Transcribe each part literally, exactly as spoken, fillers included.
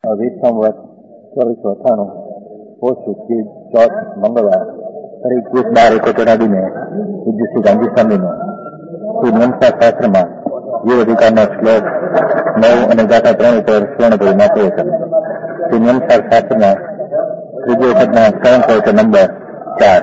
વીસ સંવત ચોવીસો અઠાણું પોષ સુખી ચોથ મંગળવાર તારીખ વીસ બાર એકોતેર આદિને પૂજ્ય શ્રી ગાંધી સ્વામીનો શ્રી મનસા શાસ્ત્રમાં જીવ અધિકારના શ્લોક નવ અને ગાથા ત્રણ ઉપર સ્વર્ણભરી નાખ્યો છે. શ્રી મનસા શાસ્ત્રના ત્રીજી વખતના સ્વયં કવચ નંબર ચાર.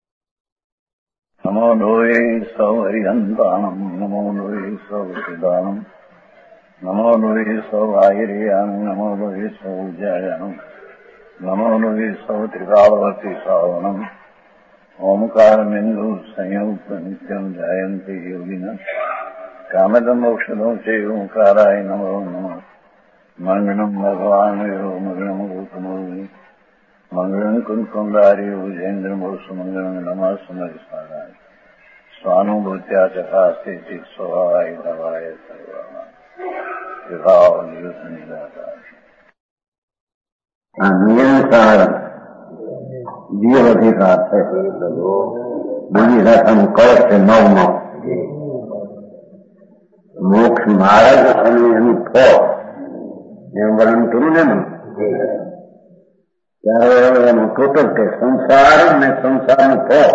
નમો લોહે સૌ હરિહંતાણમ નમો લોહે સૌ સિદાનમ નમો લોહે સૌ આયર્યાન નમો લોહે સૌ જયાન નમો લોહે સૌ ત્રિકાળવતી સાવનમ ઓમકાર બિંદુ સંયુક્ત નિત્યમ જાયંતિ યોગિન કામદ મોક્ષદો છે ઓંકારાય નમો નમઃ. મંગળમ ભગવાન યો મંગળમ ગૌતમોહિ મંગળમ કુંકુંદારી ભુજેન્દ્ર મોક્ષ મંગળમ નમઃ સમરિસ્મરાય સ્વાનુભૂત્યા ચકાસ્તે ચિત સ્વભાવાય ભવાય સર્વમાં વિભાવ નિયુત નિરાકાર. આ નિયંત્રણ જીવ અધિકાર છે. બીજી ભાષાનું કળશ છે નવ નવ મોક્ષ માર્ગ અને એનું ફળ એમ વર્ણન કર્યું ને એનું ત્યારે એનું ટોટલ કે સંસાર ને સંસારનું ફળ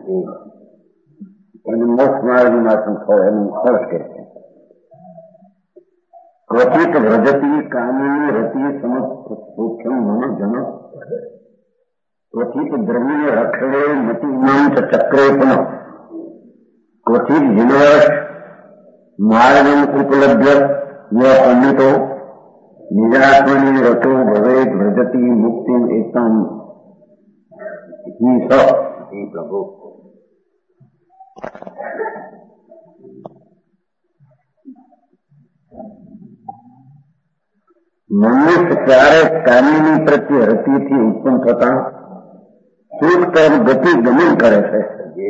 એનું મોક્ષ માર્ગનું ફળ એનું કળશ કે છે. ક્વચિત વ્રજતી કામિની રતિ સમક્ષમ મન જન ક્વચિત દ્રવ્ય રક્ષણે મતિ મંચ ચક્રે પુનઃ ક્વચિત જીવશ માર્ગમ ઉપલબ્ધ ય પંડિતો નિજાત્મની રતો ભવે વ્રજતી મુક્તિ એકમ હિ સ હે પ્રભુ. મનુષ્ય ત્યારે કામિની પ્રત્યે રતિથી ઉત્પન્ન થતા સુખ તરફ ગતિ ગમન કરે છે.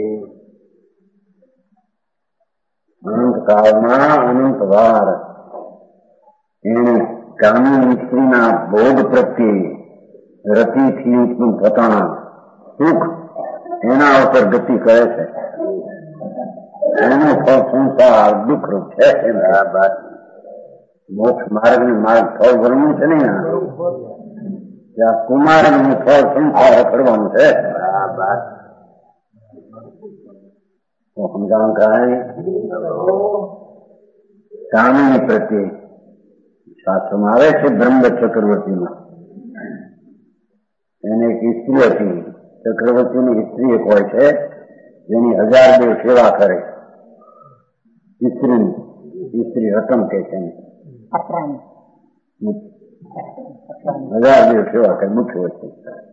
અનંત કાળમાં અનંત વાર એને કામિની સ્ત્રીના ભોગ પ્રત્યે રતિથી ઉત્પન્ન થતા સુખ એના ઉપર ગતિ કરે છે. એનું ફળ સંસાર દુઃખરૂપ છે. આ વાત મોક્ષ માર્ગ ને માર્ગ ફળ ભરવું છે ને ત્યાં કુમાર નું ફળ સંસાર કરવાનું છે. આ વાત સમજાવવાનું કારણે કામિની પ્રત્યે શાસ્ત્રમાં આવે છે. બ્રહ્મદત્ત ચક્રવર્તીમાં એને એક સ્ત્રી હતી. ચક્રવર્તીની સ્ત્રી એક હોય છે જેની હજાર દેવ સેવા કરે. સ્ત્રી સ્ત્રી રતન કે છે હજાર દેવ સેવા કરે મુખ્ય વસ્તુ.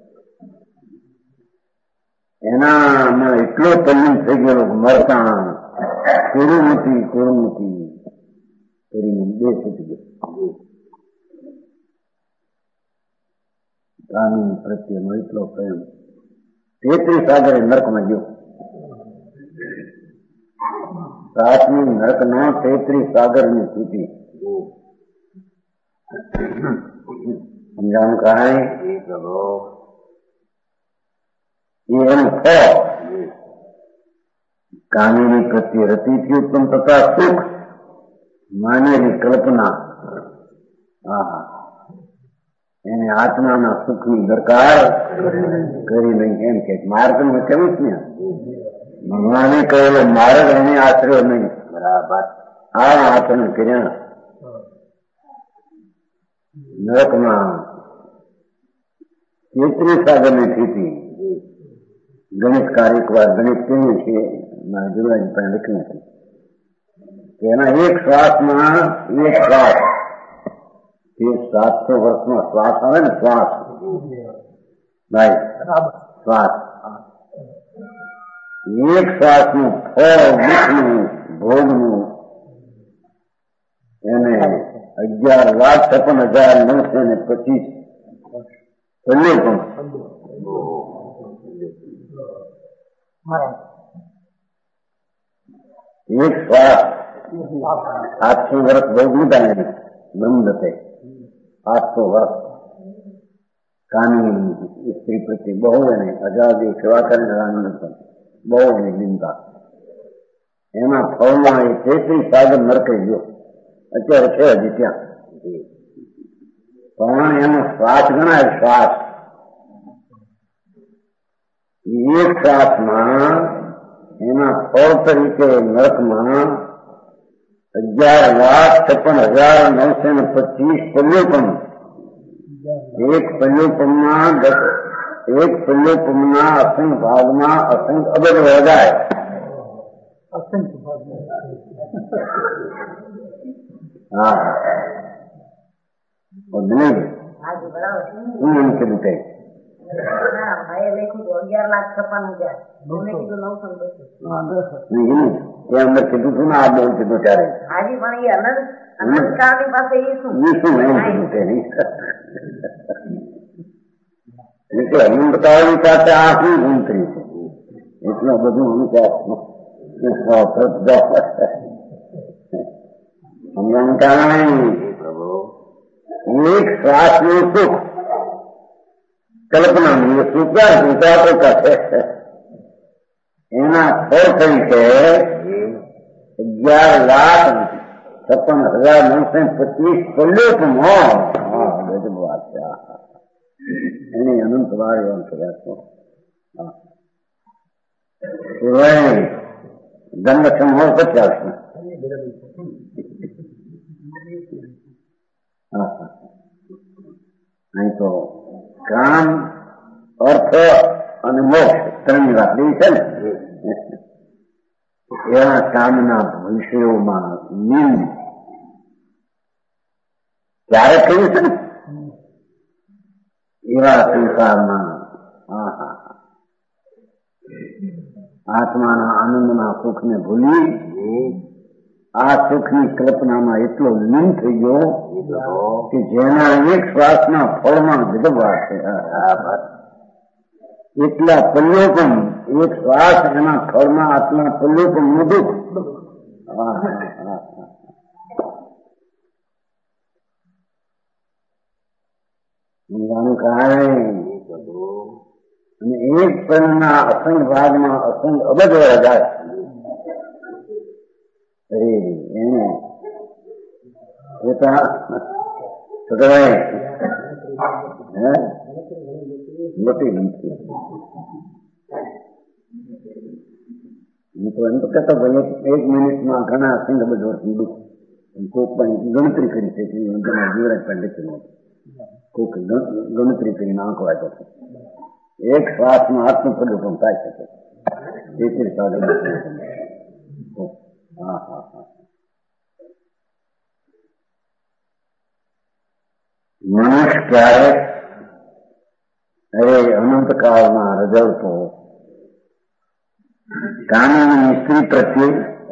એના એટલો તલ્લીન થઈ ગયેલો મરતા કુરુમતી કુરુમતી કરીને બે છૂટી ગયો. કામિની પ્રત્યેનો એટલો પ્રેમ તેત્રીસ સાગરે નરકમાં ગયો. સાતમી નરક નો તેત્રીસ સાગર ની સ્થિતિ સમજાવવાનું કારણે એનું ફળ કામિની પ્રત્યે રતિથી ઉત્પન્ન થતા સુખ માનેલી કલ્પના હા એને આત્માના સુખની દરકાર કરી નહીં. એમ કે માર્ગમાં કેવું જ ને ભગવાને કહેલો માર્ગ એને આશર્યો નહીં. બરાબર આ આચરણ કર્યા નરકમાં તેત્રીસ સાગરની સ્થિતિ. ગણિતકાર એક વાર ગણિત કહીએ છીએ મારા ગુરુજી પાસે લખ્યું નથી કે એના એક શ્વાસમાં એક શ્વાસ એ સાતસો વર્ષમાં શ્વાસ આવે ને શ્વાસ ભાઈ શ્વાસ એક શ્વાસનું ફળ દુઃખનું ભોગનું એને અગિયાર લાખ છપ્પન હજાર નવસો ને પચીસ છેલ્લું પણ એક શ્વાસ આઠસો વર્ષ ભોગવું થાય ને બ્રહ્મદત્તે આઠસો વર્ષ કામિની સ્ત્રી પ્રત્યે બહુ એને હજાર દિવસ સેવા કરીને આનંદ બહુ એની ચિંતા. એના ફળમાં એ તેત્રીસ સાગર નરકે ગયો. અત્યારે છે હજી ત્યાં પણ એનો શ્વાસ ગણાય શ્વાસ એક શ્વાસમાં એના ફળ તરીકે નરકમાં અગિયાર લાખ છપ્પન હજાર નવસો ને પચીસ પલ્યોપમ એક પલ્યોપમના એક પલ્યોપમના અસંખ્ય ભાગમાં અસંખ્ય અબજ વધાય અસંખ્ય ભાગ હા દિનેશ શું એમ કીધું કઈ અગિયાર લાખ છપ્પન હજાર નવસો એ અંદર કીધું છું ને આ બહુ કીધું ત્યારે હાજી પણ એ અનંત અનંત કાળની પાસે એ શું એ શું એમ કીધું તેની એટલે અનંત કાળની પાસે આ શું ગુંતરી છે એટલું બધું અનુસાર સમજણ કારણે એક શ્વાસનું સુખ કલ્પનાનું સ્વીકાર સ્વીકારો કરે એના ફળ તરીકે અગિયાર લાખ છપ્પન હજાર નવસો પચીસ પલ્યોપમ ગજબ વાત છે એની અનંત વાર એમ કર્યા છો દંડ હોય પછી આવશે અહીં તો કામ અર્થ અને મોક્ષ ત્રણની વાત એવી છે ને એવા કામના વિષયોમાં નિંદ ક્યારે થયું છે ને એવા સંસારમાં હા હા આત્માના આનંદના સુખને ભૂલી આ સુખની કલ્પનામાં એટલો લીન થઈ ગયો કે જેના એક શ્વાસના ફળમાં વિધવા છે એટલા પલ્યોપમ એક શ્વાસ એના ફળમાં આટલા પલ્યોપમ નું દુઃખ જાણું કાંઈ અને એક પલના અસંખ્ય ભાગમાં અસંખ્ય અબજ જાય અરે એને છોકરાએ હે મોટી ગમતી હું તો એમ તો કહેતો ભાઈ એક મિનિટમાં ઘણા અસંખ્ય અબજ વર્ષનું દુઃખ કોક પણ ગણતરી કરી છે કે જીવરાજ પંડિત કોક ગણતરી કરીને આંકવા વાંચો છે એક શ્વાસમાં આત્મપ્રદૂષણ થાય શકે તેથી સાધન હા હા હા મનુષ્ય ક્યારેક અરે અનંત કાળમાં રજવતો કાનૂની સ્ત્રી પ્રત્યે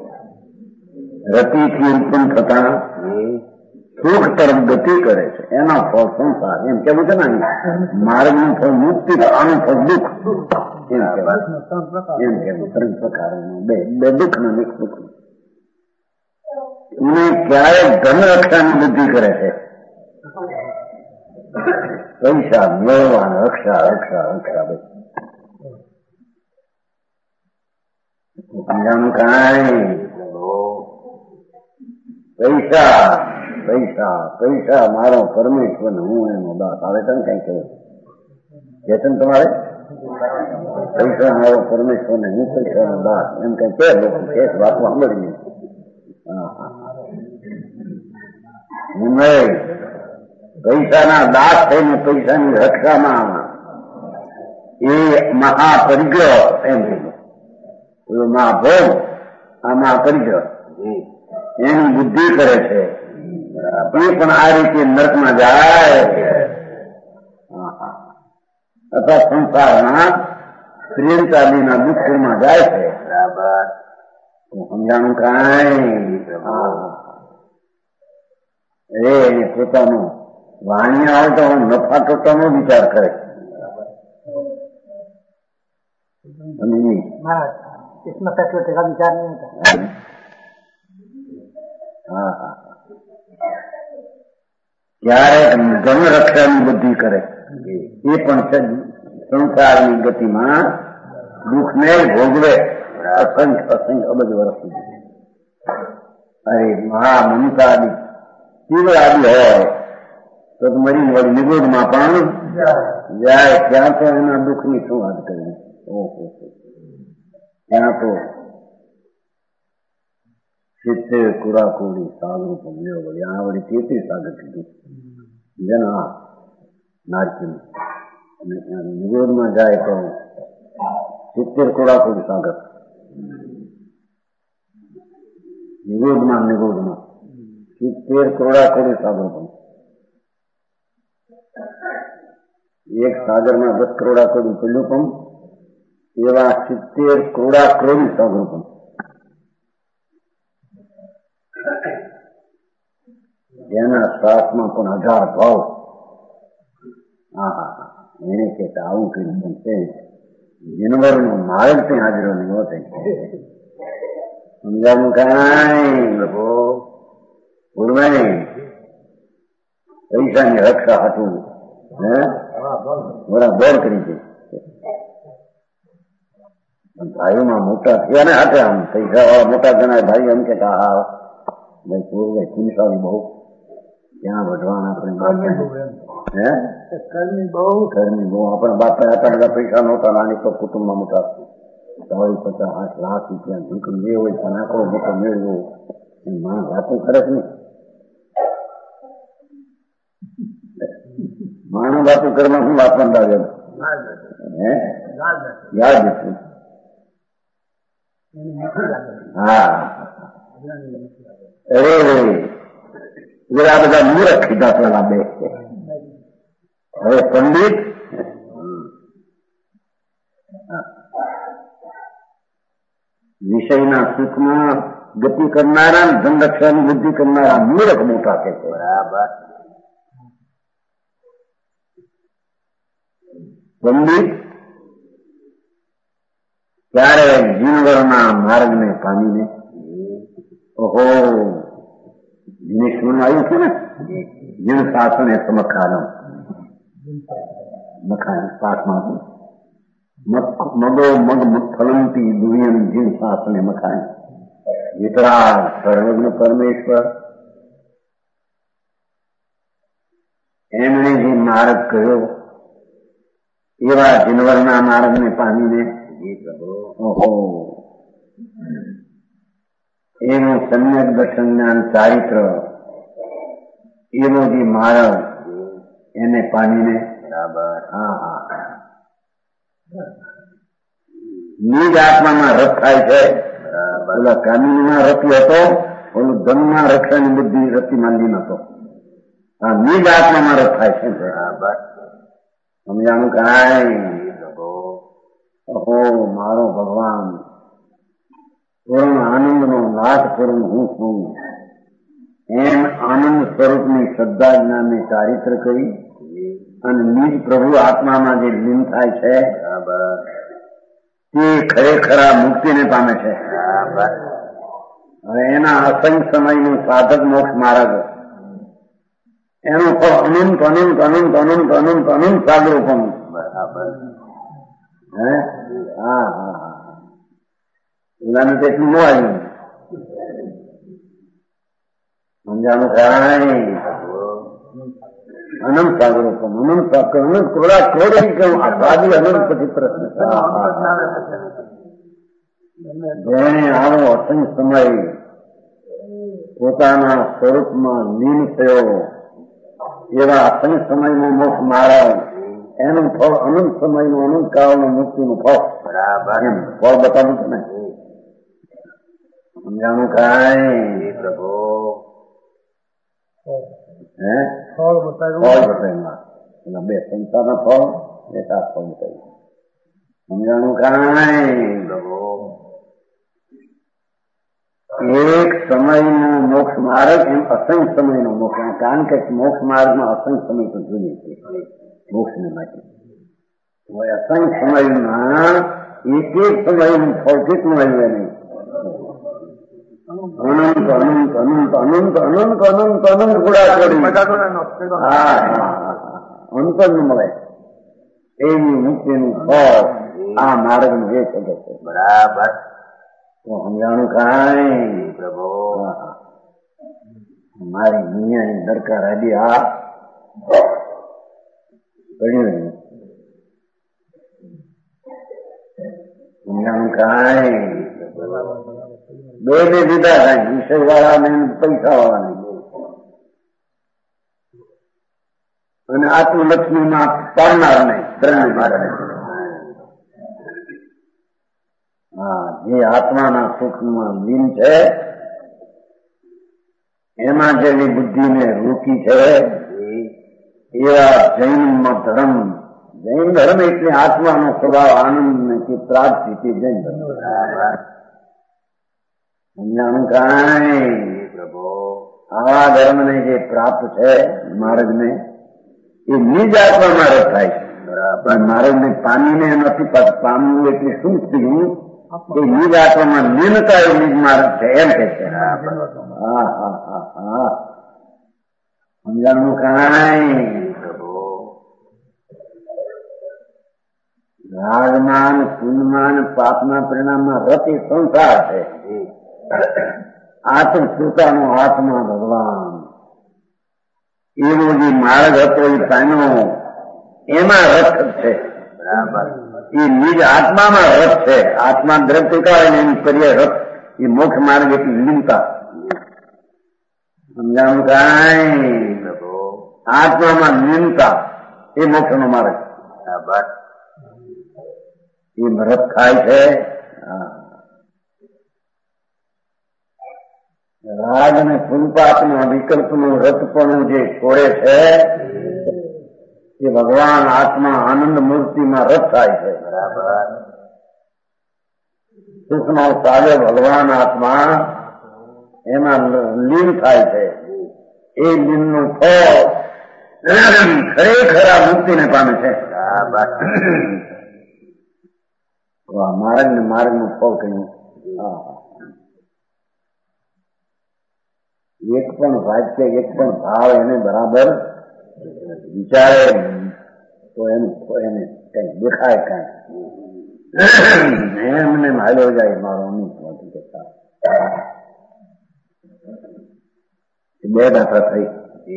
રતિથી ઉત્પન્ન થતા સુખ તરફ ગતિ કરે છે એના ફળ સંસાર એમ કેવું છે ને માર્ગનું ફળ મુક્તિ આનું ફળ દુઃખ એમ કહેવાય એમ કેવું ત્રણ પ્રકારનું બે બે દુઃખ ને એક સુખ એને ક્યારેક ધન રક્ષાની બુદ્ધિ કરે છે પૈસા મેળવા રક્ષા રક્ષા રક્ષા બસ કાંઈ પૈસા પૈસા પૈસા મારો પરમેશ્વર હું એનો દાસ આવે છે ને કઈ કહ્યું કે છે ને તમારે પૈસા મારો પરમેશ્વર ને હું પૈસાનો દાસ એમ કઈ કે લોકો કે વાત સાંભળી નહીં પૈસાના દાસ થઈને પૈસાની રક્ષામાં એ મહાપરિગ્રહ એમ કીધું મહાભોગ આ મહાપરિગ્રહ એની બુદ્ધિ કરે છે એ પણ આ રીતે નર્કમાં જાય અથવા સંસારના પ્રિયંકાદીના દુઃખમાં જાય છે બરાબર સમજાણું કાંઈ એ પોતાનું વાણી આવે તો નફા ટોટાનો વિચાર કરે इसमें फैक्ट्री का विचार नहीं होता હા હા ક્યારેક ધન રક્ષાની બુદ્ધિ કરે એ પણ સંસારની ગતિમાં દુઃખને ભોગવે અસંખ્ય અસંખ્ય અબજ વર્ષ સુધી અરે મહા મમતાદી તીવ્ર આદિ હોય તો મરી વળી નિગોદમાં પણ જાય. ત્યાં તો એના દુઃખની શું વાત કરી. ઓહો, ત્યાં તો સિત્તેર કુરાકુડી સાગર પમ્યો વળી આ વળી તેત્રીસ સાગર કીધું જેના નારકી અને નિગોદમાં જાય તો સિત્તેર કુરાકુડી સાગર નિગોદમાં નિગોદમાં સિત્તેર કરોડાકોડી સાગર પણ એક સાગરમાં દસ કરોડાકોડી પેલું પણ એવા સિત્તેર કરોડાકોડી સાગર પણ જેના શ્વાસમાં પણ હજાર ભાવ. હા હા એને કહેતા આવું કર્યું પણ છે જીનવરનો માર્ગ ત્યાં હાજરો નહીં હોતે. સમજાવું કાંઈ લોકો ગુરુ પૈસાની રક્ષા હતું હે બરાબર કરી દે. ભાઈઓમાં મોટા થયા ને હાથે આમ પૈસા વાળા મોટા જણાય ભાઈ એમ કે હા ભાઈ પૂર્વ પુનસારી બહુ ત્યાં વધવાના આપણે હે ઘરની બહુ ઘરની બહુ આપણા બાપા આટલા બધા પૈસા નહોતા નાની તો કુટુંબમાં મોટા સવારી પચાસ આઠ લાખ રૂપિયા દુકાન જે હોય પણ આખો મોટો મેળવો માણસ વાતું કરે જ નહીં. માણસ વાતું કરવા શું વાપરતા આવે હે યાદ હતું. હા અરે આ બધા મૂરખ કીધા પેલા બે. હવે પંડિત વિષયના સુખમાં ગતિ કરનારા ધનરક્ષાની બુદ્ધિ કરનારા મૂર્ખ મોટા કે છે. બરાબર. પંડિત ત્યારે જીનવરના માર્ગને પામીને ઓહો જીનેશ્વર આવ્યું છે ને જીન શાસન એ સમખાનો મખાન પાઠમાં મગો મગ ફલંતી દુર્યમ જીન શાસને મખાન વિતરાગ સર્વજ્ઞ પરમેશ્વર એમણે જે માર્ગ કહ્યો એવા જીનવરના માર્ગને પામીને ઓહો એનું સમ્યક દર્શન જ્ઞાન ચારિત્ર એનો જે માર્ગ એને પામીને બરાબર. હા હા નિજ આત્મામાં રસ થાય છે. ઓલા કામિનીમાં રતી હતો, ઓલું ધનમાં રક્ષાની બુદ્ધિ રતી માંડી નતો. હા નિજ આત્મામાં રસ થાય છે. બરાબર. સમજાણું કાંઈ. ઓહો મારો ભગવાન પૂર્ણ આનંદનો નાથ પૂર્ણ હું છું એમ આનંદ સ્વરૂપની શ્રદ્ધા જ્ઞાનની ચારિત્ર કરી અને નિજ પ્રભુ આત્મામાં જે લીન થાય છે તે ખરેખર મુક્તિને પામે છે. હવે એના અસંખ્ય સમયનું સાધક મોક્ષ માર્ગ એનું ફળ અનંત અનંત અનંત અનંત અનંત અનંત સાગરો પણ બરાબર. હે હા હા હા એલાને તેટલું ન આવ્યું સમજાનું કાંઈ. અનંત સાગરો પણ અનંત સાગર અનંત કરોડા કરોડ કહ્યું આદિ અનંત પછી પ્રશ્ન જેને આવો અસંખ્ય સમય પોતાના સ્વરૂપમાં લીન થયો એવા અસંખ્ય સમયનો મોક્ષ મારા એનું ફળ અનંત સમયનું અનંત કાળનું મુક્તિનું ફળ બરાબર એમ ફળ બતાવું છે ને. સમજાણું કાંઈ પ્રભુ હે ફળ બતાવ્યું ફળ બતાવ્યું બે સંસારના ફળ બે સાત ફળ બતાવ્યું. સમજાણું કાંઈ પ્રભુ એક સમયનો મોક્ષ માર્ગ એમ અસંખ્ય સમયનો મોક્ષ કારણ કે મોક્ષ માર્ગમાં અસંખ્ય સમય તો જોઈએ છે મોક્ષને માટે. અસંખ્ય સમયમાં એક એક સમયનું ફળ કેટલું આવ્યું નહીં અનંત અનંત અનંત અનંત અનંત અનંત અનંત ગુડા કરી હા અંતર ન મળે એવી મુક્તિનું ફળ આ માર્ગનું એ શકે છે. બરાબર. તો સમજાણું કાંઈ પ્રભુ મારી દુનિયાની દરકાર હતી. આ પડ્યું કાંઈ બે બે જુદા થાય, વિષય વાળા ને પૈસા વાળા ને, અને આત્મલક્ષ્મી માં પાડનાર ને ત્રણ મારે. હા, જે આત્માના સુખમાં લીન છે એમાં જેવી બુદ્ધિને રોકી છે એવા જૈન ધર્મ, જૈન ધર્મ એટલે આત્માનો સ્વભાવ આનંદ કે પ્રાપ્તિ તે જૈન ધર્મ. સમજાણું કાંઈ પ્રભુ? આવા ધર્મને જે પ્રાપ્ત છે માર્ગને એ નિજ આત્મામાં રસ થાય છે. બરાબર. માર્ગને પામીને નથી પામવું એટલે શું થયું? એ નિજ આત્મામાં લીનતા એ નિજ માર્ગ છે એમ કે છે. હા હા હા હા સમજાણું કાંઈ પ્રભુ? રાગમાન પુણ્યમાન પાપના પરિણામમાં રતિ સંસાર છે. આત્મ પોતાનો આત્મા ભગવાન એવો જે માર્ગ હતો એ પામ્યો એમાં રસ છે. બરાબર. એ નિજ આત્મામાં રસ છે. આત્મા દ્રવ્ય કાળે એની પર્યાય રસ એ મોક્ષ માર્ગ એટલી લીનતા. સમજાણું કાંઈ પ્રભુ? આત્મામાં લીનતા એ મોક્ષ નો માર્ગ. બરાબર. એ રસ થાય છે. રાગ અને પુલપાતના વિકલ્પનું રસપણું જે છોડે છે એ ભગવાન આત્મા આનંદ મૂર્તિમાં રસ થાય છે. બરાબર. સુખનો સાગર ભગવાન આત્મા એમાં લીન થાય છે. એ લીનનું ફળ ખરેખર આ મુક્તિને પામે છે. બરાબર. માર્ગ ને માર્ગ નું ફળ કહ્યું. એક પણ વાક્ય એક પણ ભાવ એને બરાબર વિચારે તો એનું એને કઈ દેખાય કઈ એમને માર્યો જાય મારો અનુભવ નથી કરતા. બે દાખલા થઈ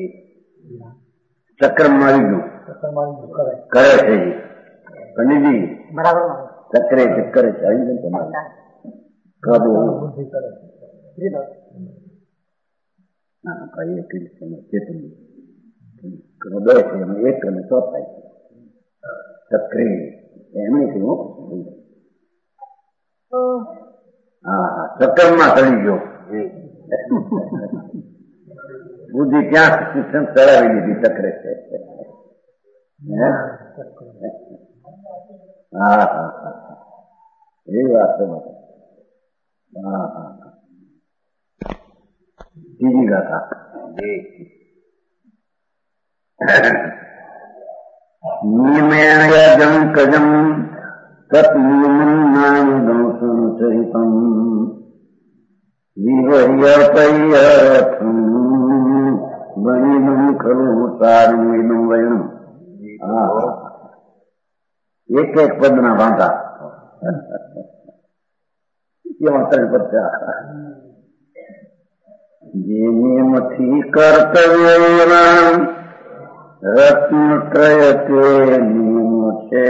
ચક્ર મારી ગયું કરે છે કનીજી બરાબર ચક્રે ચક્કરે ચાલી જાય તમારે કદો હા કઈ ચેતન બે છે એમાં એક અને સો થાય છે ચક્રે એમને કહ્યું. હા હા ચક્કરમાં ચડી ગયો બુદ્ધિ ક્યાં શિક્ષણ ચડાવી દીધી ચક્રે છે. હા હા હા એ વાત છે. હા હા બીજી ગાથા નિયમેણ યજમ કજમ તત નિયમન નામ દંશન સહિતમ વિવર્યપયથમ બનિદમ ખલુ સારું ઇદમ વયમ. એક એક પદના વાંધા કેવા ત્રણ પદ જે નિયમથી કર્તવ્ય રત્નત્રય તે નિયમ છે.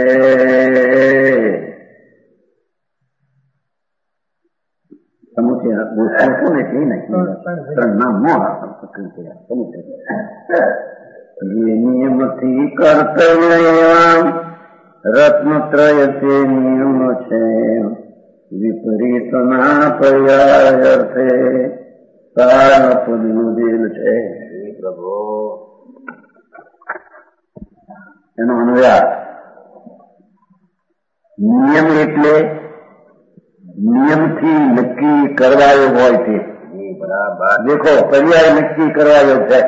સમુચય ગોઠવું ને તે ત્રણ નામ નો સમુચય જે નિયમથી કર્તવ્ય રત્નત્રય તે નિયમ છે. વિપરીતના પર્યાય અર્થે સારા પદનું દેલ છે. પ્રભુ એનો અનુવાદ નિયમ એટલે નિયમથી નક્કી કરવાયો હોય તે. બરાબર. દેખો પર્યાય નક્કી કરવાયો છે.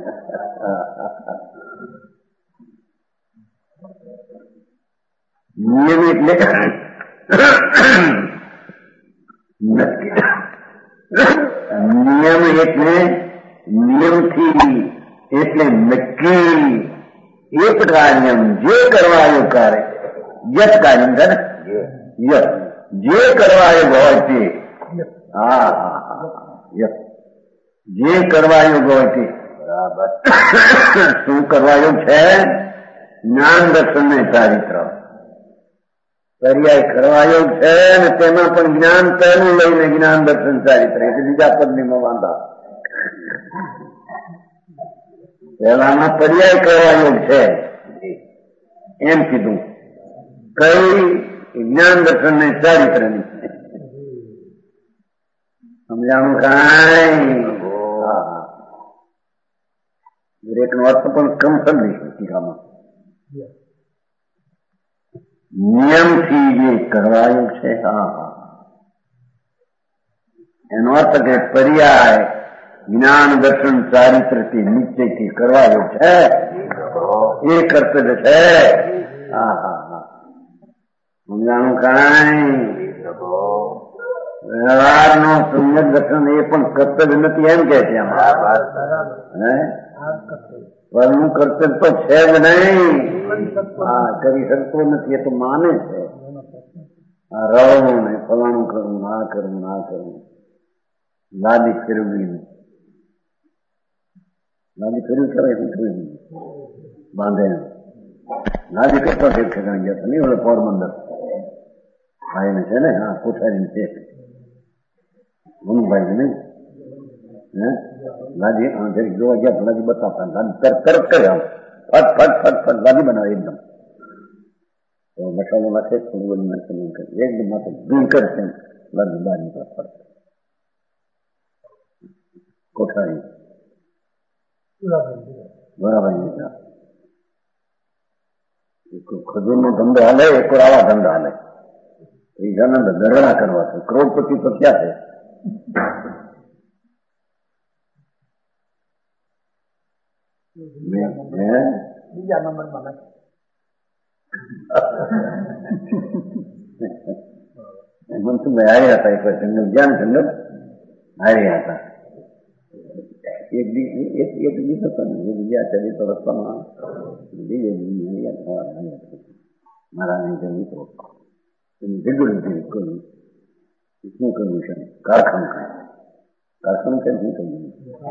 નિયમ એટલે નક્કી નિયમ એટલે નિયમથી એટલે નક્કી એક કાર્યમ જે કરવાયું કાર્ય યત કાર્યમ છે ને યત જે કરવાયું હોય તે. હા હા યત જે કરવાયું હોય તે બરાબર. શું કરવાનું છે? જ્ઞાન દર્શન ને ચારિત્ર પર્યાય કરવાયો છે ને તેમાં પણ જ્ઞાન પહેલું લઈને જ્ઞાન દર્શન ચારિત્ર એટલે બીજા પદની વાંધા. પહેલામાં પર્યાય કરવાયો છે એમ કીધું. કઈ? જ્ઞાન દર્શન ને ચારિત્ર ની સમજાણું કાંઈ? દરેક નો અર્થ પણ કમ સમજીશું ટીકામાં. નિયમથી જે કરવાયું છે, હા હા, એનો અર્થ કે પર્યાય જ્ઞાન દર્શન ચારિત્રથી નિશ્ચયથી કરવાયું છે એ કર્તવ્ય છે. હા હા હા, સમજાણું કાંઈ? વ્યવહારનો સમ્યક દર્શન એ પણ કર્તવ્ય નથી એમ કે છે આમાં. હે પરનું કર્તવ્ય તો છે જ નહીં. હા, કરી શકતો નથી એ તો માને છે. આ રવણું ને ફલાણું કરવું, આ કરવું, આ કરવું, લાદી ફેરવી લાદી ફેરવી કરાય ફેરવી બાંધે લાદી કરતા ફેર ઠેકાણી ગયા હતા નહીં. હવે પોરબંદર ભાઈને છે ને, હા કોઠારી છે મનુભાઈ નહીં હે લાદી જરીક જોવા ગયા લાદી બતાવતા લાદી તરત તરત કરે આમ ફટ ફટ ફટ ફટ લાદી બનાવે એકદમ. તો મસાલો નાખે થોડું નાખે એકદમ માથે ભૂલ કરશે લાદી બહાર નીકળે ફટ. કોઠારી બરાબર નીકળ્યા. ખજૂર નો ધંધો હાલે, એક આવા ધંધા હાલે. એ જનંદ ગરડા કરવા છે. કરોડપતિ તો ક્યાં છે? બીજા નંબરમાં મનસુખભાઈ હાર્યા હતા. એક જંગલ જ્ઞાન જંગલ હાર્યા હતા. એક એક દિવસ હતો ને એ બીજા ચડી તો રસ્તામાં બીજે મારા નહીં મિત્રો ભેગું નથી કર્યું. શું કરવું છે? કારખાનું કાંઈ કારખાનું કેમ શું કરવું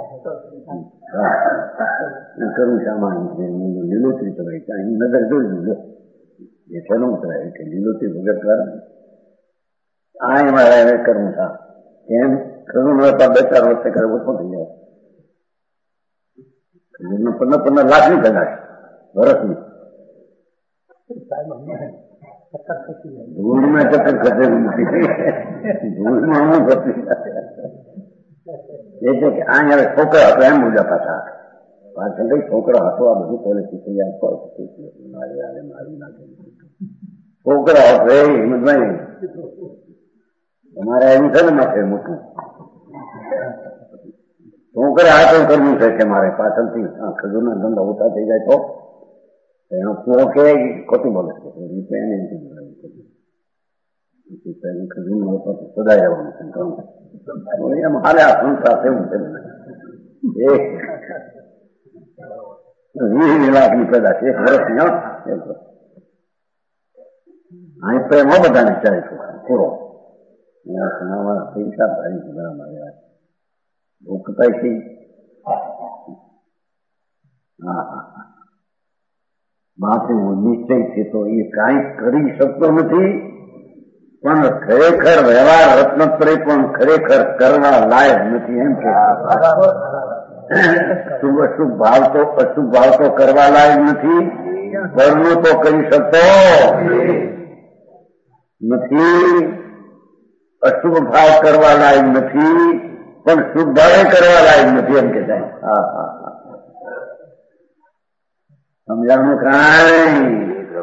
કરવું છે? આમાં લીલોતરી ચલાવી ત્યાં નજર જોઈ લીધો એ છેલ્લું ચલાવે કે લીલોતરી વગર કર આ મારે હવે કરવું છે. કેમ કરવું બે ચાર વર્ષે કરે ઓછો થઈ જાય. પંદર પંદર લાખ ની કદાચ વર્ષની ધૂળમાં ચક્કર ખસેલું નથી. ધૂળમાં હું ખસી એ છે કે આ હવે છોકરા હતો એમ મુદ્દા પાછા પાછળ કઈ છોકરા હતો આ બધું પોલિસી તૈયાર મારી નાખે. છોકરા હતો એ હિંમતભાઈ તમારે એમ છે ને માથે મોટું છોકરા હાથો કરવું છે કે મારે પાછળથી ખજૂરના ધંધા ઓછા થઈ જાય તો એનો પૂરો કે ખોટું બોલે છે. એને ખજૂર નો સદાય રહેવાનું છે. એમ હારે આ સંસ્થા એવું છે વીસ લાખની પેદાશ એક વર્ષની અહીં પ્રેમ બધાને ચાલે છોકરા પૂરો પૈસા ભારી બરાબર ભૂખતા છે. હા હા બાપુ નિશ્ચય છે તો એ કાંઈ કરી શકતો નથી. પણ ખરેખર વ્યવહાર રત્નત્રય પણ ખરેખર કરવા લાયક નથી એમ કે શુભ અશુભ ભાવ તો અશુભ ભાવ તો કરવા લાયક નથી. કર્મ તો કરી શકતો નથી. અશુભ ભાવ કરવા લાયક નથી પણ શુભ ભાવે કરવા લાયક નથી એમ કે થાય. હા હા હા સમજાણું કાંઈ?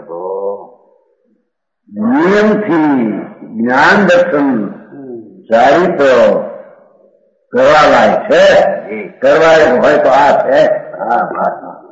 નિયમથી જ્ઞાન દર્શન ચારિત્ર કરવા લાયક છે. કરવા હોય તો આ છે. હા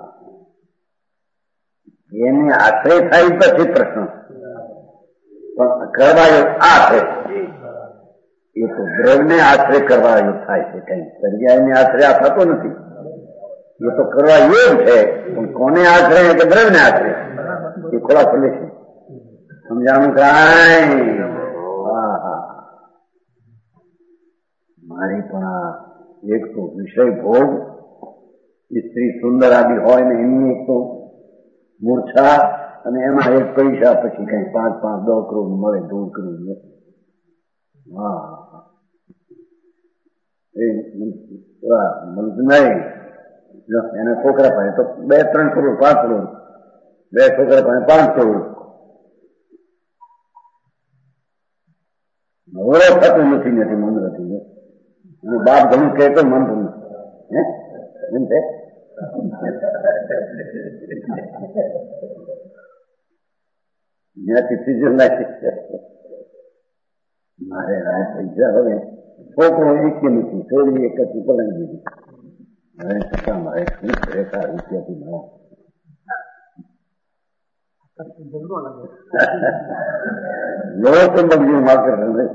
એને આશ્રય થાય પછી પ્રશ્ન પણ કરવાયો આ છે. એ તો દ્રવ્યને આશ્રય કરવાયો થાય છે. કઈ સરિયાને આશ્રય આ થતો નથી. એ તો કરવા યોગ છે પણ કોને આશ્રય કે દ્રવ્યને આશ્રય એ ખોળા ખુલે છે. સમજાણું કાંઈ? હા હા મારી પણ આ એક તો વિષય ભોગ સ્ત્રી સુંદર આદિ હોય ને એની એક તો મૂર્છા અને એમાં એક પૈસા પછી કઈ પાંચ પાંચ દસ કરોડ મળે દોઢ કરોડ મળે. હા એ નહીં એના છોકરા પાસે તો બે ત્રણ કરોડ પાંચ કરોડ, બે છોકરા પાસે પાંચ કરોડ. નવરો થતું નથી નથી મન નથી. અને બાપ ઘણું કહેતો મન પણ એમ છે. જ્યાંથી સીઝન નાખી મારે પૈસા હવે છોકરો એક નથી, છોડી એક હતી પલંગ દીધી. હવે છતાં મારે શું ખરેખર રૂપિયાથી મળવા લો તો બગડી માત્ર.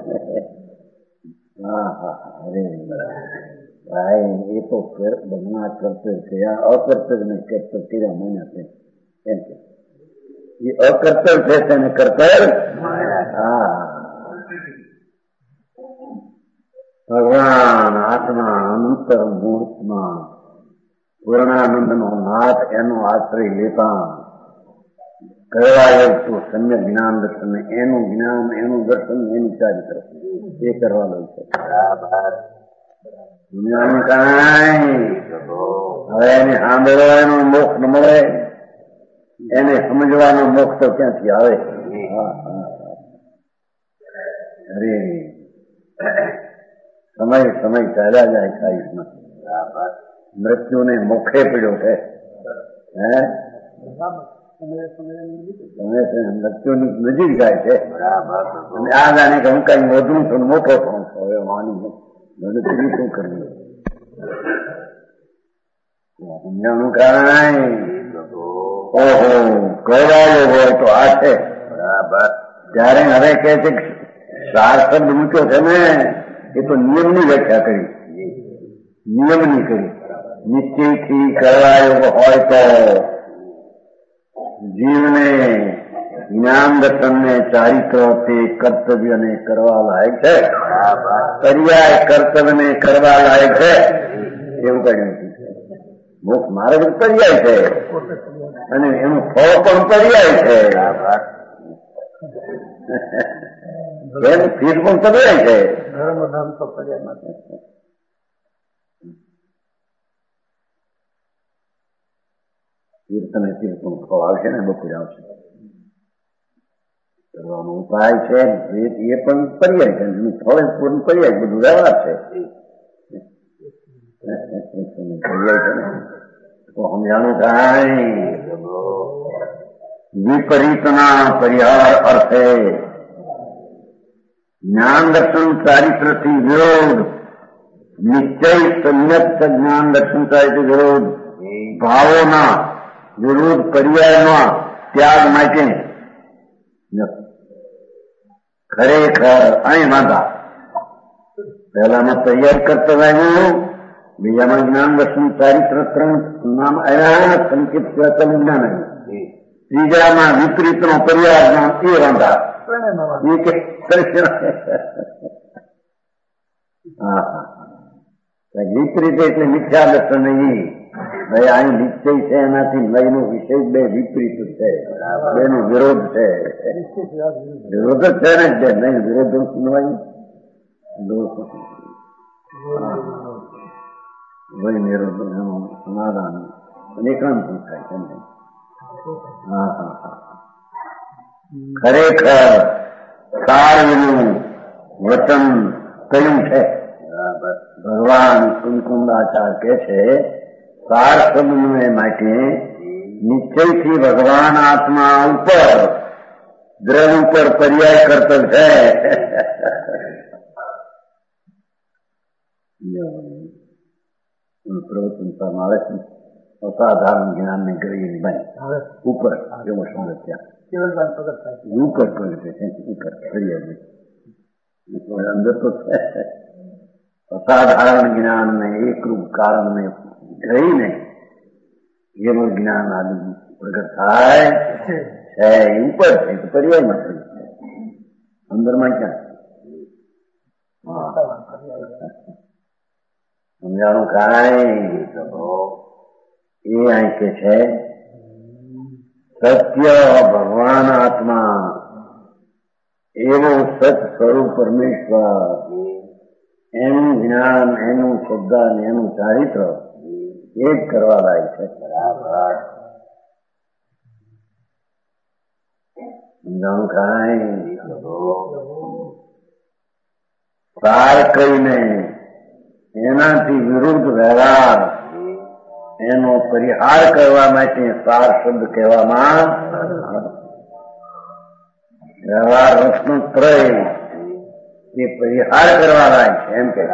હા હા અરે ભાઈ એ તો બનવા કર્તવ્ય થયા અકર્તવ્ય ને કર્તવ્ય કર્યા મહિના છે એમ કે એ અકર્તવ્ય છે તેને કર્તવ્ય. હા ભગવાન આત્મા અંતર મૂર્તમાં પૂર્ણાનંદ નો નાથ એનો આશ્રય લેતા કહેવાય તો સમ્યક જ્ઞાન દર્શન એનું જ્ઞાન એનું દર્શન એની ચારિત્ર એ કરવાનું છે. દુનિયાનું કાંઈ હવે એને સાંભળો એનો મોક્ષ ન મળે, એને સમજવાનો મોક્ષ તો ક્યાંથી આવે. અરે સમય સમય ચાલ્યા જાય આયુષમાં, મૃત્યુને મુખે પડ્યો છે. હે મૃત્યુની નજીક જાય છે અને આ જાણે કે હું કઈ વધુ છું મોટો થઉં છું. હવે માની મને શું કરવું સમજાનું કારણે ઓહો કહેવાયો હોય તો આ છે બરાબર. ત્યારે હવે કે છે સાર શબ્દ મૂક્યો છે ને એ તો નિયમની વ્યાખ્યા કરી, નિયમની કરી. નિશ્ચયથી કહેવાયો હોય તો જીવને જ્ઞાન દર્શનને ચારિત્ર તે કર્તવ્યને કરવા લાયક છે, પર્યાય કર્તવ્યને કરવા લાયક છે. એવું કઈ નથી. મોક્ષ માર્ગ પર્યાય છે અને એનું ફળ પણ પર્યાય છે. એનું ફીસ પણ પર્યાય છે. કીર્તને કીર્તન ફળ આવશે ને બપોરે આવશે. કરવાનો ઉપાય છે એ પણ પર્યાય છે, એનું ફળ પૂર્ણ પર્યાય બધું વ્યવહાર છે. પર્યાય છે ને તો સમજાણું થાય. વિપરીતના પરિહાર અર્થે જ્ઞાન દર્શન ચારિત્રથી વિરોધ, નિશ્ચય સમ્યક જ્ઞાન દર્શન ચારિત્ર વિરોધ, ભાવોના વિરોધ પર્યાયમાં ત્યાગ માટે ખરેખર અહીં વાંધા. પહેલામાં તૈયાર કરતા આવ્યું, બીજામાં જ્ઞાન દર્શન ચારિત્ર ત્રણ નામ આવ્યા, સંકેત જ્ઞાન આવ્યું, ત્રીજામાં વિપરીત નો પર્યાય જ્ઞાન એ વાંધા. વિપરીત એટલે મિથ્યા દર્શન નહીં. ભાઈ અહીં નિશ્ચય છે એનાથી લઈનો વિષય બે વિપરીત છે, બેનો વિરોધ છે. વિરોધ જ છે ને બે નહીં વિરોધ સુનવાય ભાઈ નિરોધ સમાધાન અનેકાંત થાય છે. હા હા હા ખરેખર સારનું વચન કયું છે. ભગવાન કુમકુંદાચાર કે છે સાર શબ્દને માટે નિશ્ચયથી ભગવાન આત્મા ઉપર દ્રવ ઉપર પર્યાય કરતો છે. પ્રવચન આવે છે અસાધારણ જ્ઞાન ને કરી ભાઈ ઉપર એવો શબ્દ ત્યાં ઉપર કરે છે ઉપર પર્યાય અંદર તો છે. અસાધારણ જ્ઞાન ને એકરૂપ કારણ ને ગઈને એનું જ્ઞાન આદિ પ્રગટ થાય છે. ઉપર છે તો પર્યાયમાં થયું છે, અંદરમાં ક્યાં સમજાણું કાંઈ એ અહીં કે છે સત્ય ભગવાન આત્મા એવું સત સ્વરૂપ પરમેશ્વર એનું જ્ઞાન એનું શ્રદ્ધા એનું ચારિત્ર એ જ કરવા લાયક છે. બરાબર સમજાણું કાંઈ સાર કહીને એનાથી વિરુદ્ધ વ્યવહાર એનો પરિહાર કરવા માટે સાર શબ્દ કહેવામાં વ્યવહાર રસનું ત્રય એ પરિહાર કરવા લાયક છે એમ કે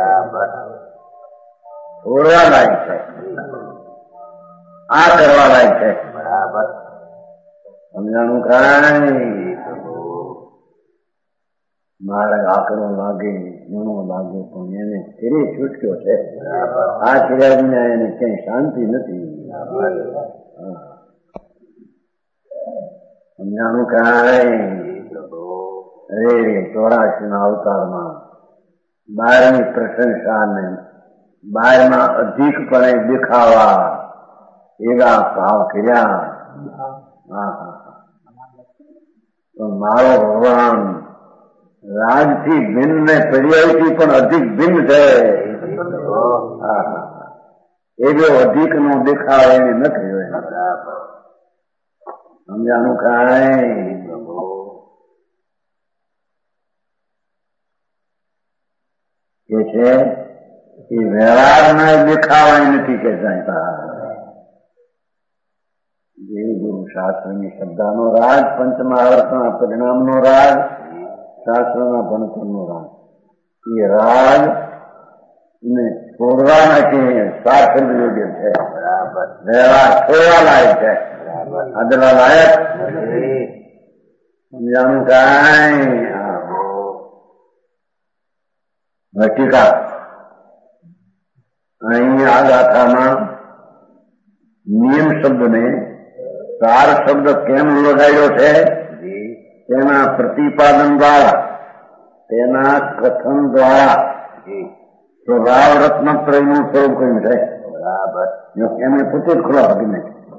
છોડવા લાયક છે આ કરવા લાયક છે. બરાબર સમજાણું કાંઈ મારે આકરો લાગે ઘણો લાગે પણ એને ફેરી છૂટક્યો છે. આ ફેર્યા એને ક્યાંય શાંતિ નથી. સમજાણું કાંઈ અરે ચોરાશી ના અવતારમાં બારની પ્રશંસા ને બારમાં અધિકપણે દેખાવા એવા ભાવ કર્યા. તો મારો ભગવાન રાજથી ભિન્ન ને પર્યાયથી પણ અધિક ભિન્ન છે. એ જો અધિક નો દેખાવ એને ન થયો. સમજાણું કાંઈ કે છે એ વ્યવહારના દેખાવા નથી કે ગુરુ શાસ્ત્રની શ્રદ્ધાનો રાજ, પંચમહાવર્તના પરિણામનો રાજ, શાસ્ત્રના ભણતરનો રાજ. એ રાજ ને છોડવા માટે શાસ્ત્ર યોગ્ય છે. વ્યવહાર છોડવા લાયક છે. આદરવા લાયક સમજાણું કાંઈ ટીકા અહીં આ ગાથામાં નિયમ શબ્દને સાર શબ્દ કેમ લગાડ્યો છે તેના પ્રતિપાદન દ્વારા, તેના કથન દ્વારા સ્વભાવ રત્નત્રયનું સ્વરૂપ કહ્યું છે. બરાબર એમને પોતે જ ખુલ્લા આપીને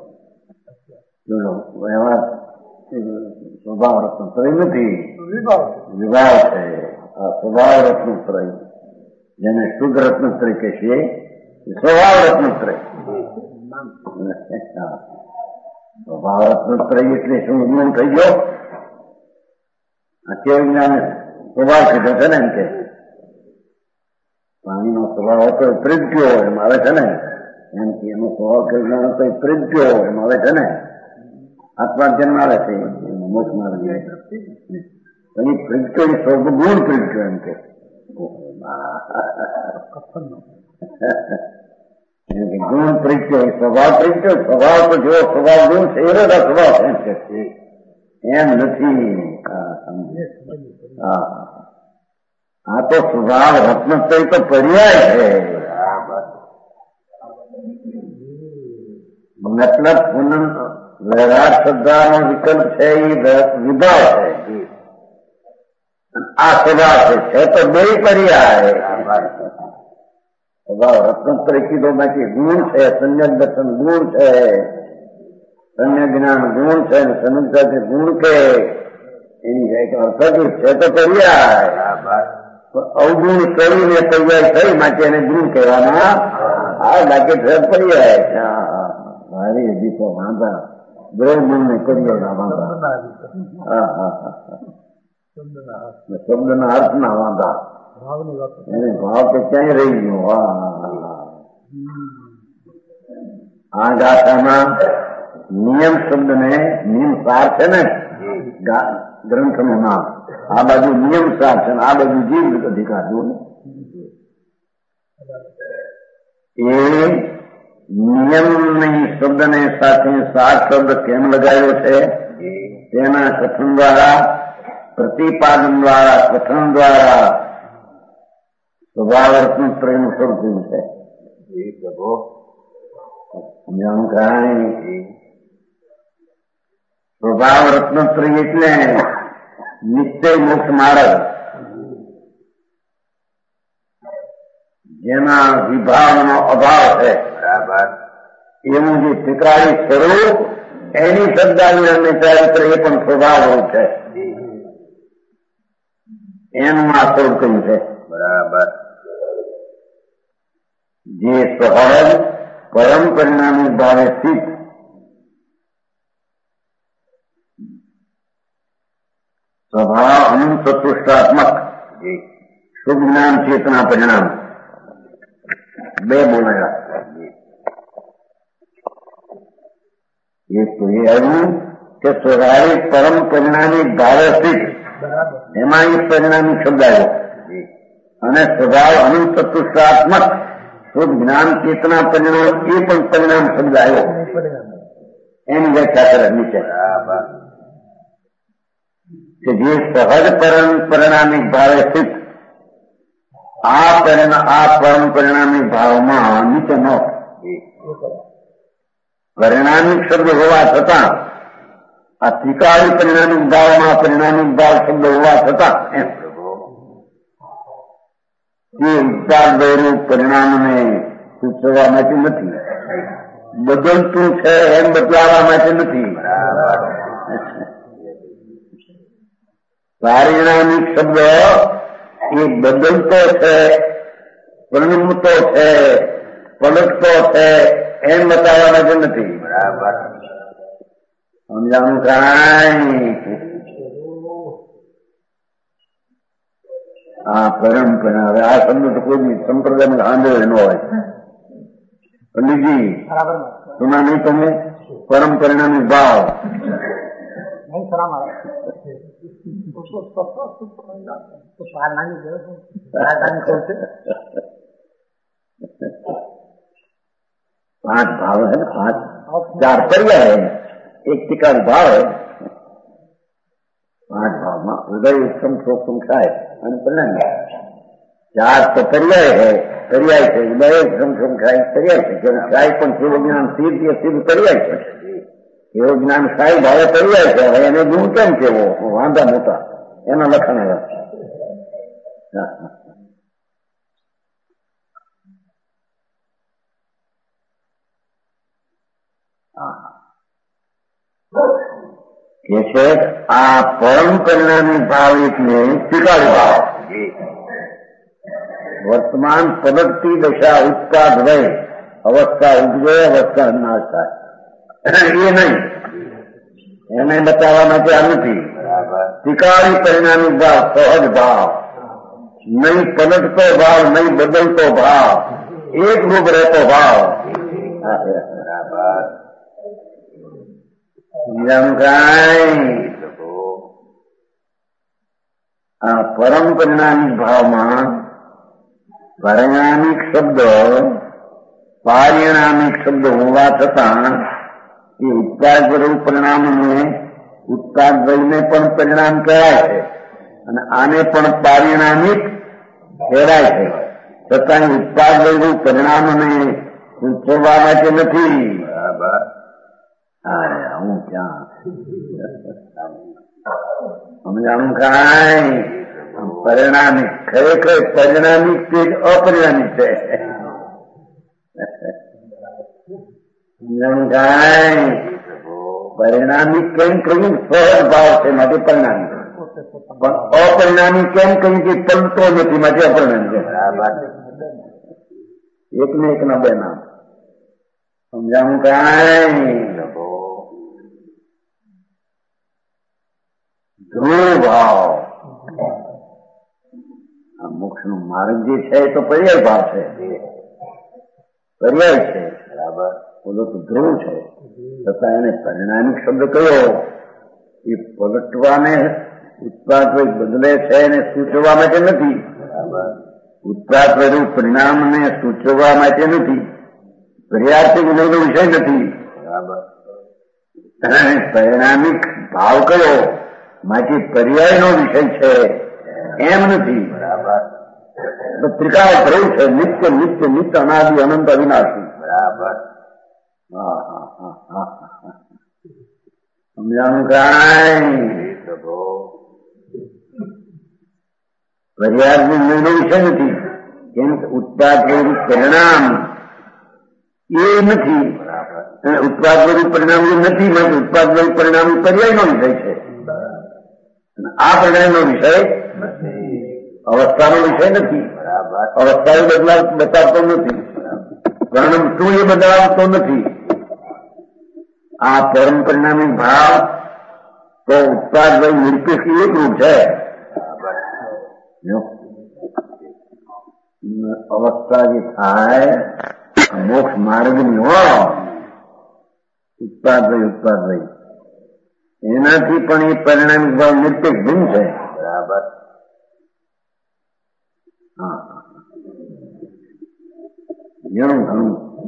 એમાં સ્વભાવ રત્નત્રય નથી, વિભાવ છે. આ સ્વભાવ રત્નત્રય જેને શુદ્ધ રત્નત્રય કહે છે એ સ્વભાવ રત્નત્રય. સ્વભાવ રત્નત્રય એટલે શું ગુણ થઈ ગયો? અત્યારે જ્ઞાન સ્વભાવ કીધો છે ને એમ કે પાણીનો સ્વભાવ હતો એ પ્રજ્ઞો એમ આવે છે ને, એમ કે એનો સ્વભાવ કલ્યાણ હતો એ પ્રજ્ઞો એમ આવે છે ને. આત્મા જન્મ આવે છે મોક્ષ માં એની પ્રજ્ઞો સ્વભાવ ગુણ પ્રજ્ઞો એમ કે ગુણ પ્રજ્ઞો સ્વભાવ પ્રજ્ઞો સ્વભાવ તો જો સ્વભાવ ગુણ છે એનો સ્વભાવ એમ કે એમ નથી. આ તો સ્વભાવ રત્નત્રય તો પર્યાય છે. મતલબ પુનઃ વ્યવહાર શ્રદ્ધાનો વિકલ્પ છે એ વિભાવ છે. આ સ્વભાવ છે તો બે પર્યાય. સ્વભાવ રત્નત્રય કીધો બાકી ગુણ છે, સંયમ દર્શન ગુણ છે, સંયમ જ્ઞાન ગુણ છે, સનુગ્રહ ગુણ કે એની અર્થ છે તો પર્યાય. અવગુણ કરીને પર્યાય થઈ માટે એને ગુણ કહેવામાં આ બાકી છે પર્યાય. મારી દીપો વાંધા બ્રહ્મ ગુણ ને પર્યાય વાંધા. હા હા હા શબ્દના અર્થના વાંધા એને ભાવ તો ક્યાંય રહી ગયો. આ ગાથામાં નિયમ શબ્દ ને નિયમ સાર છે ને ગ્રંથ નું નામ, આ બાજુ નિયમ સાર છે આ બાજુ જીવ અધિકાર જો એ નિયમની શબ્દને સાથે સાર શબ્દ કેમ લગાવ્યો છે તેના કથન દ્વારા, પ્રતિપાદન દ્વારા, કથન દ્વારા સ્વભાવ રત્નત્રયનું સ્વરૂપ છે. સમજાણું કાંઈ સ્વભાવ રત્નત્રય એટલે નિશ્ચય મુક્ત માર્ગ, જેના વિભાવનો અભાવ છે. બરાબર એવું જે ત્રિકાળી સ્વરૂપ એની શબ્દાવલી અને ચારિત્ર એ પણ સ્વભાવરૂપ છે. એનું આ સ્વરૂપ કહ્યું છે. બરાબર. જે સહજ પરમ પરિણામી ભાવે સ્થિત સ્વભાવ અનંત સતુષ્ટાત્મક શુભ જ્ઞાન ચેતના પરિણામ બે બોલાયા. એક તો એ આવ્યું કે સ્વાભાવિક પરમ પરિણામી ભાવે સ્થિત, એમાં એક પરિણામી શબ્દ આવ્યો, અને સ્વભાવ અનંત ચતુષ્ટાત્મક શુદ્ધ જ્ઞાન ચેતના પરિણામ એ પણ પરિણામ શબ્દ આવ્યો. એની વ્યાખ્યા કરે નીચે કે જે સહજ પરમ પરિણામી ભાવે સ્થિત આ પરિણામ આ પરમ પરિણામી ભાવમાં નીચે ન પરિણામિક શબ્દ હોવા છતાં આ ત્રિકાળી પરિણામિક ભાવમાં પરિણામિક ભાવ શબ્દ હોવા છતાં એમ એ ઉત્પાદનું પરિણામને સૂચવવા માટે નથી, બદલતું છે એમ બદલાવા માટે નથી. પારિણામિક શબ્દ એ બદલતો છે, પરિણમતો છે, પલટતો છે એમ બતાવવા માટે નથી. બરાબર. સમજાણું કાંઈ? આ પરંપરા હવે આ શબ્દ તો કોઈ સંપ્રદાય આંદોલન ન હોય. પંડિતજી સુના નહીં તમે પરમ પરિણામી ભાવ पांच भाव है ना, पांच चार पर्याय है, एक टीका भाव है. पांच भाव में हृदय उत्तम शोक संख्याय અને પરિણામ ચાર તો પર્યાય है, पर्याय છે હૃદય उत्तम संख्याय पर्याय છે. સંખ્યાય પણ કેવો જ્ઞાન સિદ્ધ એ સિદ્ધ पर्याय છે. કેવો જ્ઞાન સાઈ ભાવે पर्याय છે. હવે એને ગુણ કેમ કેવો વાંધા મોટા એના લખણ આવ્યા. કે છે આ પરમ પરિણામી ભાવ એટલે ત્રિકાળી ભાવ. વર્તમાન પલટતી દશા ઉત્પાદ વય અવસ્થા ઉપજે અવસ્થા નાશ થાય એ નહીં, એને બતાવવા માટે આ નથી. ત્રિકાળી પરિણામી ભાવ સહજ ભાવ, નહીં પલટતો ભાવ, નહીં બદલતો ભાવ, એક રૂપ રહેતો ભાવ. આ પરમ પરિણામિક ભાવમાં પરિણામિક શબ્દ પારિણામિક શબ્દ હોવા છતાં એ ઉત્પાદ સ્વરૂપ પરિણામને ઉત્પાદ વયને પણ પરિણામ કહેવાય છે અને આને પણ પારિણામિક કહેવાય છે. છતાં ઉત્પાદ સ્વરૂપ પરિણામને સૂચવવા માટે નથી. બરાબર. હા હું ક્યાં સમજાણું કાંઈ? પરિણામિક ખરેખર પરિણામિક તે જ અપરિણામિક છે. સમજાણું કાંઈ? પરિણામિક કેમ કહ્યું? સહજ ભાવ છે માટે પરિણામિક, પણ અપરિણામિક કેમ કહ્યું કે પલતો નથી માટે અપરિણામિક છે. એક ને એક ના બે નામ. સમજાણું કાંઈ? ધ્રુવ ભાવ આ મોક્ષ નો માર્ગ જે છે એ તો પર્યાય ભાવ છે, પર્યાય છે. બરાબર. બોલો તો ધ્રુવ છે, છતાં એને પરિણામિક શબ્દ કયો? એ પલટવાને ઉત્પાદ બદલે છે એને સૂચવવા માટે નથી. બરાબર. ઉત્પાદ પરિણામને સૂચવવા માટે નથી, પર્યાપ્ત વિનયનો વિષય નથી. બરાબર. પરિણામિક ભાવ કયો? માટે પર્યાયનો વિષય છે એમ નથી. બરાબર. ત્રિકાળ ધ્રુવ છે, નિત્ય નિત્ય નિત્ય અનાદિ અનંત અવિનાશી. બરાબર. હા હા હા હા સમજાણું કાંઈ? પર્યાય નિર્ણયનો વિષય નથી. કેમ કે ઉત્પાદ પરિણામ એ નથી. બરાબર. અને ઉત્પાદનું પરિણામી નથી, માટે ઉત્પાદન પરિણામી પર્યાયનો વિષય છે. આ પરિણામનો વિષય અવસ્થાનો વિષય નથી. અવસ્થા એ બદલાવ બતાવતો નથી, વર્ણન શું એ બદલાવતો નથી. આ પરમ પરિણામી ભાવ તો ઉત્પાદ ભાઈ નિરપેક્ષ એકરૂપ છે. અવસ્થા જે થાય મોક્ષ માર્ગની હોય ઉત્પાદ ભાઈ ઉત્પાદ ભાઈ એનાથી પણ એ પરિણામિક ભાવ નિરપેક્ષ ભિન્ન છે. બરાબર. હા, ઘણું ઘણું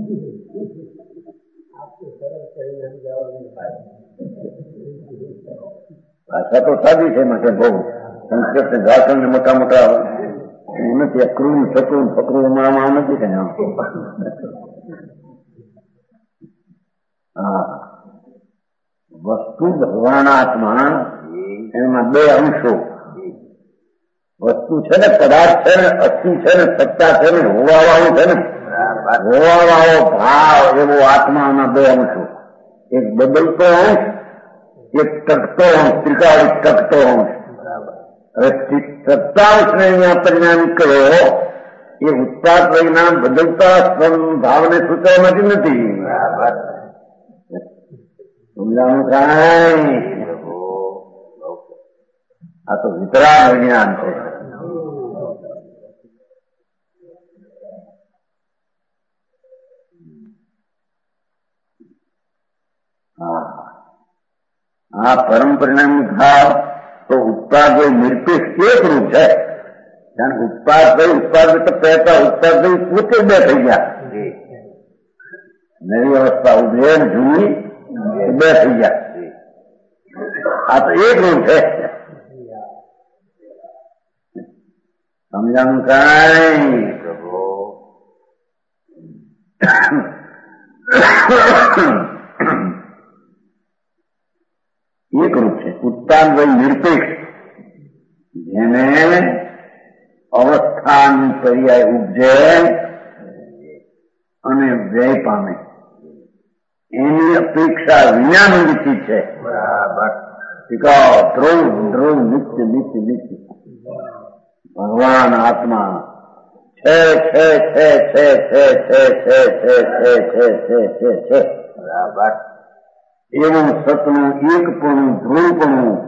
ભાષા તો સાદી છે. માટે બહુ સંસ્કૃત ભાષણ ને મોટા મોટા નથી. અક્રૂમ શકરૂમ ફકરૂમાં નથી કયા. હા, વસ્તુ ભગવાન આત્મા એમાં બે અંશો. વસ્તુ છે ને, પદાર્થ છે ને, અસ્થિ છે ને, સત્તા છે ને, હોવા વાળું છે ને, હોવા વાળો ભાવ એવો આત્માના બે અંશો. એક બદલતો અંશ, એક ટકતો અંશ, ત્રિકાળ ટકતો અંશ. હવે સત્તાંશ ને અહીંયા પરિણામિક કર્યો એ ઉત્પાદ પરિણામ બદલતા ભાવને સૂચવવામાંથી નથી. સમજાણું કાંઈ? આ તો વિતરાગ વિજ્ઞાન છે. આ પરમ પરિણામી ભાવ તો ઉત્પાદ નિરપેક્ષ એક રૂપ છે. કારણ કે ઉત્પાદ ભાઈ ઉત્પાદ તો પહેતા ઉત્પાદ ભાઈ પોતે બે થઈ ગયા. નવી અવસ્થા ઉભે જૂની બે થઈ ગયા. આ તો એક રૂપ છે. સમજાણું કાંઈ? એક રૂપ છે ઉત્પાદ વય નિરપેક્ષ, જેને અવસ્થાની પર્યાય ઉપજે અને વ્યય પામે એની અપેક્ષા વિનાનું વિકસિત છે. બરાબર. ધ્રુવ ધ્રુવ નિત્ય નિત્ય નિત્ય ભગવાન આત્મા છે છે છે છે છે છે છે છે છે છે છે છે છે. બરાબર. એવું સતનું એકપણું ધ્રુવપણું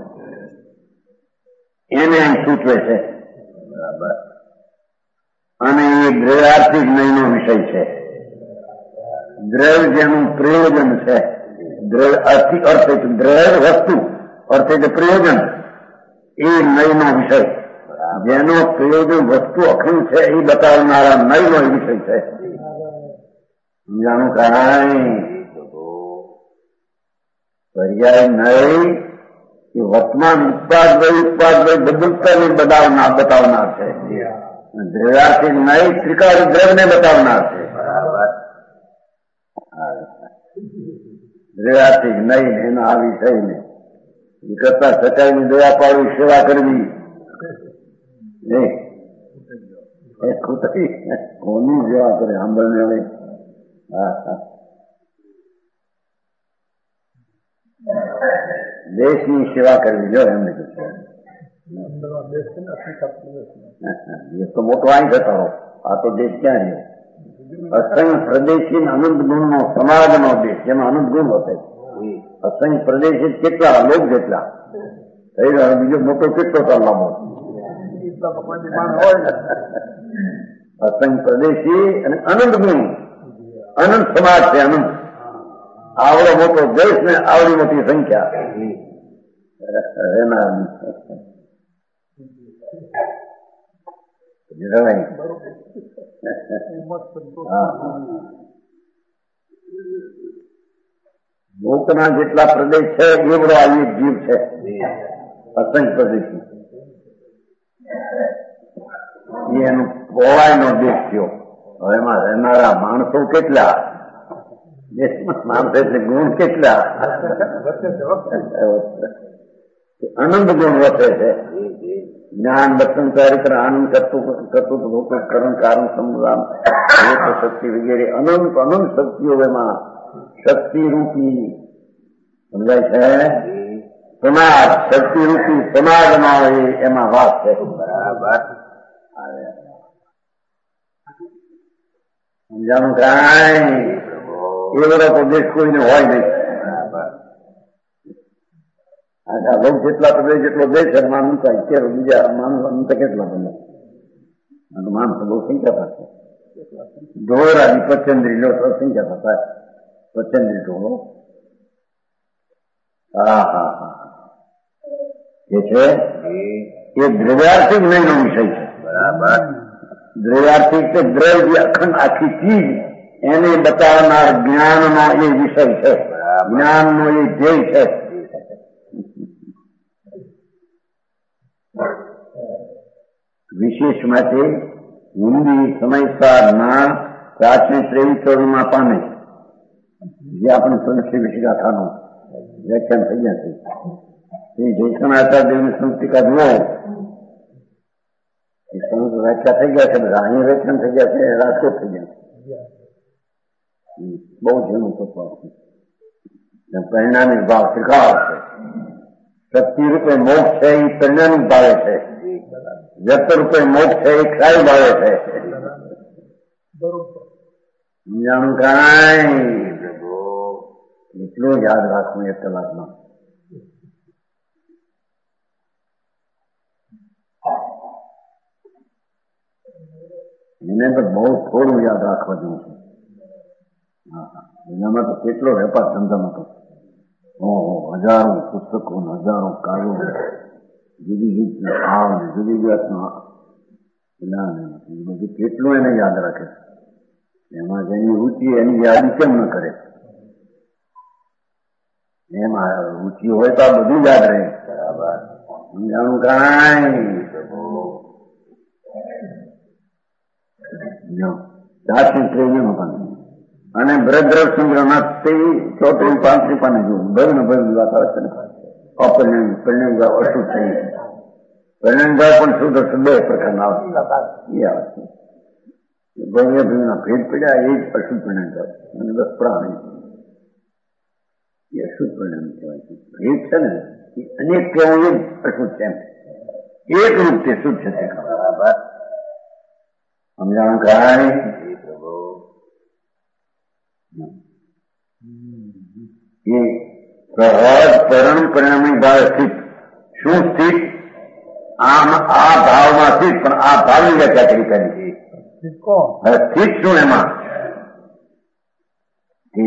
એને સૂચવે છે. બરાબર. અને એ દ્રવ્યાર્થિક નયનો વિષય છે. દ્રવ્ય જેનું પ્રયોજન છે, દ્રવ્ય અર્થ દ્રવ્ય વસ્તુ અર્થ એટલે પ્રયોજન, એ નયનો વિષય. જેનો પ્રયોજન વસ્તુ અખંડ છે એ બતાવનારા નયનો વિષય છે. સમજાણું કાંઈ? પર્યાય નય એ વર્તમાન ઉત્પાદ વય ઉત્પાદ વય બદલતાને બતાવનાર બતાવનાર છે. દ્રવ્યાર્થિક નય ત્રિકાળી દ્રવ્યને બતાવનાર છે. બરાબર. દ્રવ્યાર્થિક નય એનો આ વિષય ને એ કરતા સચાઈની દયા પાડવી, સેવા કરવી કોની સેવા કરે સાંભળને હવે. હા હા. દેશની સેવા કરવી જો એમને એ તો મોટો અહીં ઘટાડો. આ તો દેશ ક્યાં રહ્યો? અસંખ્ય પ્રદેશી અનંત ગુણ નો સમાજનો દેશ, જેમાં અનંત ગુણ હોતે. અસંખ્ય પ્રદેશી કેટલા લોક જેટલા થઈ રહ્યો, બીજો મોટો કેટલો તો લાંબો. અસંખ્ય પ્રદેશી અને અનંત ગુણ, અનંત સમાજ છે. અનંત આવડો મોટો દેશ ને આવડી મોટી સંખ્યા એના લોકના જેટલા પ્રદેશ છે એવડો આ એક જીવ છે. અસંખ્ય પ્રદેશ એનું પહોળાઈનો દેશ થયો. હવે એમાં રહેનારા માણસો કેટલા? દેશમાં માણસો એટલે ગુણ કેટલા? અનંત ગુણ વસે છે. જ્ઞાન દર્શન ચારિત્ર આનંદ કર્તૃત્વ કરણ કારણ સંગ્રામ શક્તિ વગેરે અનંત અનંત શક્તિઓ એમાં શક્તિ રૂપી સમજાય છે સમાજ, શક્તિ રૂપી સમાજમાં હોય એમાં વાત છે. બરાબર સમજાનું કાંઈ એ બધા પ્રદેશ કોઈને હોય નહીં. આખા લોક જેટલા પ્રદેશ જેટલો દેશ છે માનવું થાય કે બીજા માનવું તો કેટલા બને માણસો બહુ સંખ્યા થશે. ઢોરાની પચંદ્રી લો તો સંખ્યા થતા પચંદ્રી ઢોળો. હા હા હા એ છે એ દ્રવ્યાર્થિક નહીં નો વિષય છે. બરાબર દ્રવ્યાર્થિક તે દ્રવ્ય અખંડ આખી ચીજ એને બતાવનાર જ્ઞાનનો એ વિષય છે. જ્ઞાનનો એ ધ્યેય છે. વિશેષ માટે હિન્દી સમયસારના પ્રાચીન ત્રેવીસ ચોવીસમાં પામે જે આપણે સંસ્કૃત વિશિકાથાનું વ્યાખ્યાન થઈ ગયા છે. શ્રી જયસન આચાર્યની સંસ્કૃતિકા જુઓ એ સંસ્કૃત વ્યાખ્યા થઈ ગયા છે. બધા અહીંયા વ્યાખ્યાન થઈ ગયા છે, રાજકોટ થઈ ગયા છે. બહુ જેનું તત્વ પરિણામી ભાવ શીખાવ છે. શક્તિ રૂપે મોક્ષ છે એ પરિણામી ભાવે છે. વ્યક્ત રૂપે મોક્ષ છે એ ખ્યાલ ભાવે છે. સમજાણું કાંઈ એટલું યાદ રાખવું એક કલાકમાં. એને તો બહુ થોડું યાદ રાખવા જેવું છે. એનામાં તો કેટલો વેપાર ધંધામાં તો ઓહો હજારો પુસ્તકો હજારો કાર્યો જુદી જુદી ભાવ જુદી જાતના જ્ઞાન બધું કેટલું એને યાદ રાખે. એમાં જેની રુચિ એની યાદી કેમ ન કરે? એમાં રુચિ હોય તો આ બધું યાદ રહે. બરાબર સમજાણું કાંઈ ચારથી ત્રેવીસ પણ અને બ્રદ્રવ સંગ્રહના તે ચોત્રીસ પાંત્રીસ પાને જોયું ભર ને ભર વાત આવે છે ને અપરિણામ પરિણામ ભાવ અશુદ્ધ થઈ પરિણામ ભાવ પણ શુદ્ધ શુદ્ધ બે પ્રકારના આવે એ આવે છે. ભવ્ય ભવ્યના ભેદ પડ્યા એ જ અશુદ્ધ પરિણામ ભાવ અને બસ પ્રાણ એ અશુદ્ધ પરિણામ કહેવાય છે. ભેદ છે ને એ અનેક કહેવું એ અશુદ્ધ છે. એક રૂપ તે શુદ્ધ છે. બરાબર સમજાણું કાંઈ એ સહજ પરમ પરિણામી ભાવ સ્થિત શું સ્થિત આમ આ ભાવમાં સ્થિત પણ આ ભાવની વ્યાખ્યા કરી કરી હવે સ્થિત શું એમાં કે